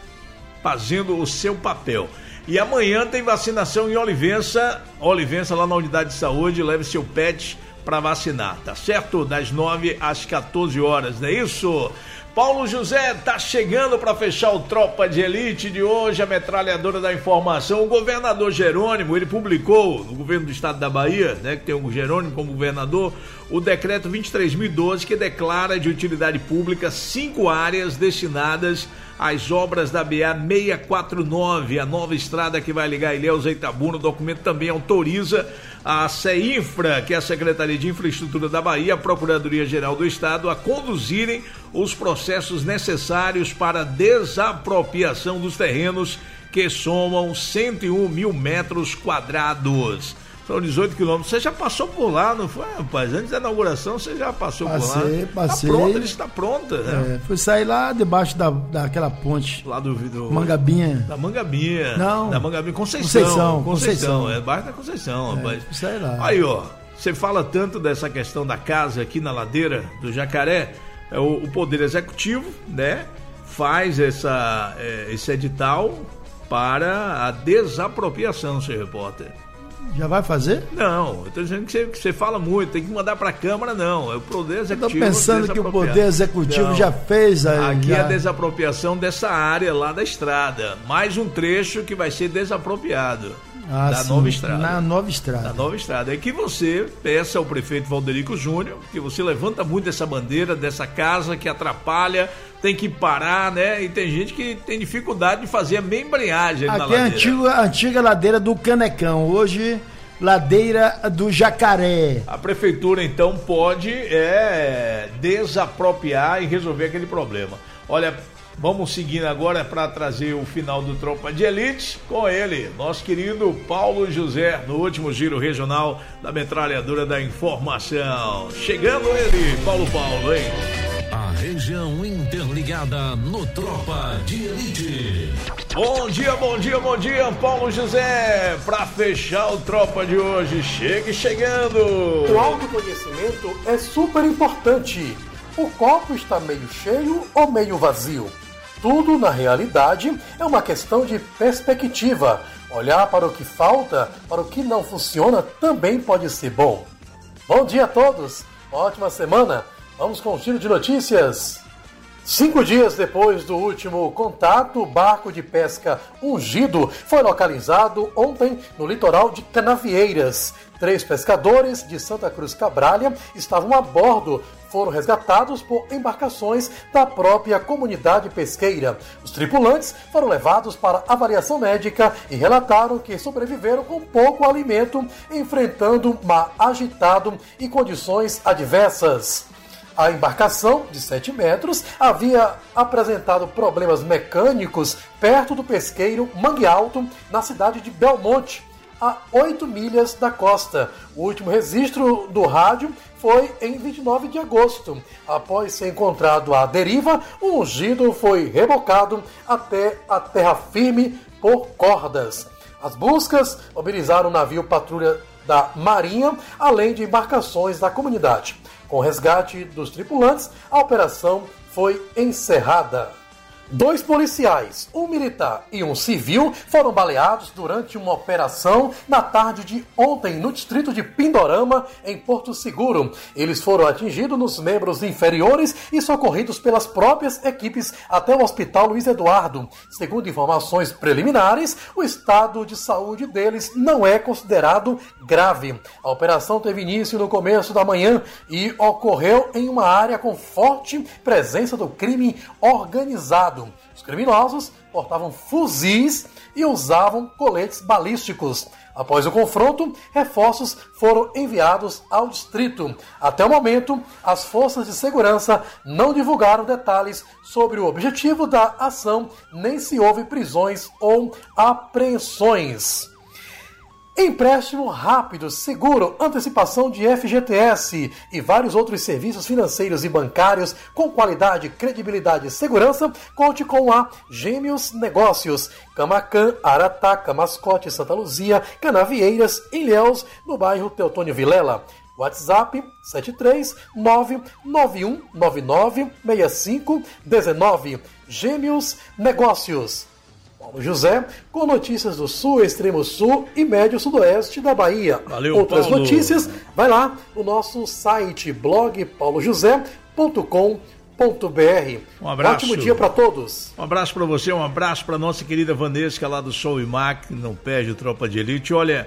fazendo o seu papel. E amanhã tem vacinação em Olivença, Olivença lá na unidade de saúde, leve seu pet para vacinar, tá certo? Das nove às quatorze horas, não é isso? Paulo José tá chegando para fechar o Tropa de Elite de hoje, a metralhadora da informação. O governador Jerônimo, ele publicou no governo do estado da Bahia, né, que tem o Jerônimo como governador, o decreto vinte e três mil e doze, que declara de utilidade pública cinco áreas destinadas às obras da B A seiscentos e quarenta e nove, a nova estrada que vai ligar Ilhéus a Itabuna. O documento também autoriza a CEINFRA, que é a Secretaria de Infraestrutura da Bahia, a Procuradoria-Geral do Estado, a conduzirem os processos necessários para a desapropriação dos terrenos, que somam cento e um mil metros quadrados. São dezoito quilômetros. Você já passou por lá, não foi, rapaz? Antes da inauguração, você já passou passei, por lá? Passei, Está pronta, ele está pronta. Né? É, fui sair lá debaixo da, daquela ponte. Lá do, do... Mangabinha. Da Mangabinha. Não. Da Mangabinha. Conceição. Conceição. Conceição. Conceição. É baixo da Conceição, é, rapaz. Fui sair lá. Aí, ó. Você fala tanto dessa questão da casa aqui na ladeira do Jacaré. É, o, o Poder Executivo, né, faz essa, é, esse edital para a desapropriação, seu repórter. Já vai fazer? Não, eu tô dizendo que você, que você fala muito, tem que mandar para a Câmara, não. É o Poder Executivo. Eu tô pensando que o Poder Executivo não. já fez aí. Aqui já... é a desapropriação dessa área lá da estrada. Mais um trecho que vai ser desapropriado. Ah, da sim, nova estrada. Na nova estrada. Da nova estrada. É que você peça ao prefeito Valderico Júnior, que você levanta muito essa bandeira dessa casa que atrapalha, tem que parar, né? E tem gente que tem dificuldade de fazer a membreagem na ladeira. Aqui é a antiga, antiga ladeira do Canecão, hoje ladeira do Jacaré. A prefeitura então pode é, desapropriar e resolver aquele problema. Olha, vamos seguindo agora para trazer o final do Tropa de Elite com ele, nosso querido Paulo José, no último giro regional da metralhadora da informação. Chegando ele, Paulo Paulo, hein? A região interligada no Tropa de Elite. Bom dia, bom dia, bom dia, Paulo José. Para fechar o Tropa de hoje, chegue chegando. O autoconhecimento é super importante. O copo está meio cheio ou meio vazio? Tudo, na realidade, é uma questão de perspectiva. Olhar para o que falta, para o que não funciona, também pode ser bom. Bom dia a todos, ótima semana. Vamos com o giro de notícias. Cinco dias depois do último contato, o barco de pesca Ungido foi localizado ontem no litoral de Canavieiras. Três pescadores de Santa Cruz Cabralha estavam a bordo, foram resgatados por embarcações da própria comunidade pesqueira. Os tripulantes foram levados para avaliação médica e relataram que sobreviveram com pouco alimento, enfrentando mar agitado e condições adversas. A embarcação, de sete metros, havia apresentado problemas mecânicos perto do pesqueiro Mangue Alto, na cidade de Belmonte, a oito milhas da costa. O último registro do rádio foi em vinte e nove de agosto. Após ser encontrado à deriva, o Ungido foi rebocado até a terra firme por cordas. As buscas mobilizaram o navio patrulha da Marinha, além de embarcações da comunidade. Com o resgate dos tripulantes, a operação foi encerrada. Dois policiais, um militar e um civil, foram baleados durante uma operação na tarde de ontem no distrito de Pindorama, em Porto Seguro. Eles foram atingidos nos membros inferiores e socorridos pelas próprias equipes até o Hospital Luiz Eduardo. Segundo informações preliminares, o estado de saúde deles não é considerado grave. A operação teve início no começo da manhã e ocorreu em uma área com forte presença do crime organizado. Os criminosos portavam fuzis e usavam coletes balísticos. Após o confronto, reforços foram enviados ao distrito. Até o momento, as forças de segurança não divulgaram detalhes sobre o objetivo da ação, nem se houve prisões ou apreensões. Empréstimo rápido, seguro, antecipação de F G T S e vários outros serviços financeiros e bancários com qualidade, credibilidade e segurança. Conte com a Gêmeos Negócios. Camacan, Arataca, Mascote, Santa Luzia, Canavieiras, Ilhéus, no bairro Teotônio Vilela. WhatsApp sete três nove nove um nove nove seis cinco um nove. Gêmeos Negócios. Paulo José, com notícias do sul, extremo sul e médio sudoeste da Bahia. Valeu, Outras Paulo. notícias, vai lá no nosso site blog paulo josé ponto com ponto b r. Um abraço. Ótimo dia para todos. Um abraço para você, um abraço para nossa querida Vanesca lá do Sol e Mac, que não perde o Tropa de Elite. Olha,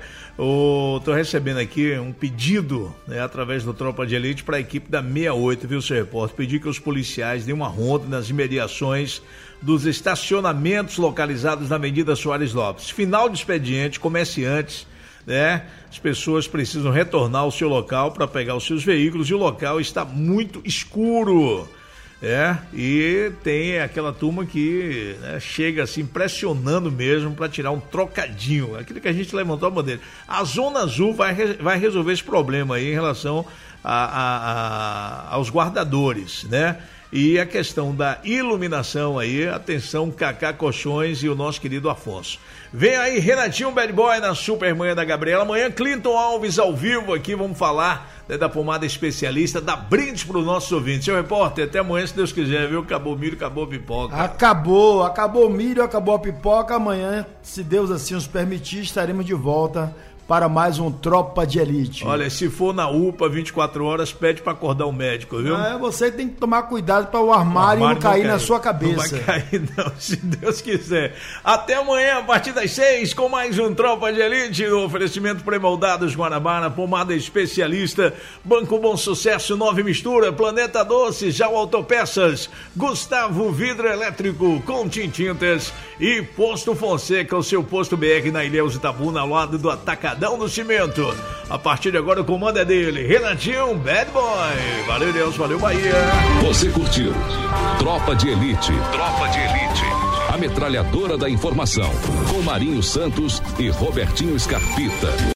eu tô recebendo aqui um pedido, né, através do Tropa de Elite para a equipe da sessenta e oito, viu, seu repórter? Pedi que os policiais deem uma ronda nas imediações dos estacionamentos localizados na Avenida Soares Lopes. Final de expediente, comerciantes, né? As pessoas precisam retornar ao seu local para pegar os seus veículos e o local está muito escuro. É, e tem aquela turma que, né, chega assim pressionando mesmo para tirar um trocadinho, aquilo que a gente levantou a bandeira. A Zona Azul vai, vai resolver esse problema aí em relação a, a, a, aos guardadores, né? E a questão da iluminação aí, atenção, Cacá Colchões e o nosso querido Afonso. Vem aí Renatinho Bad Boy na Supermanhã da Gabriela. Amanhã Clinton Alves ao vivo aqui, vamos falar, né, da pomada especialista, da brinde para os nossos ouvintes. Seu repórter, até amanhã, se Deus quiser, viu? Acabou o milho, acabou a pipoca. Acabou, acabou o milho, acabou a pipoca. Amanhã, se Deus assim nos permitir, estaremos de volta para mais um Tropa de Elite. Olha, se for na U P A vinte e quatro horas, pede para acordar o médico, viu? É, você tem que tomar cuidado para o armário, o armário não cair não na sua cabeça. Não vai cair não, se Deus quiser. Até amanhã, a partir das seis, com mais um Tropa de Elite, no oferecimento pré-moldados Guanabara, pomada especialista, Banco Bom Sucesso, Nove Mistura, Planeta Doce, Jau Autopeças, Gustavo Vidro Elétrico, Contim Tintas e Posto Fonseca, o seu posto B R na Ilhéus Itabuna, ao lado do Atacadão do Cimento. A partir de agora o comando é dele, Renatinho Bad Boy. Valeu, Deus, valeu, Bahia. Você curtiu Tropa de Elite. Tropa de Elite. A metralhadora da informação, com Marinho Santos e Robertinho Scarpita.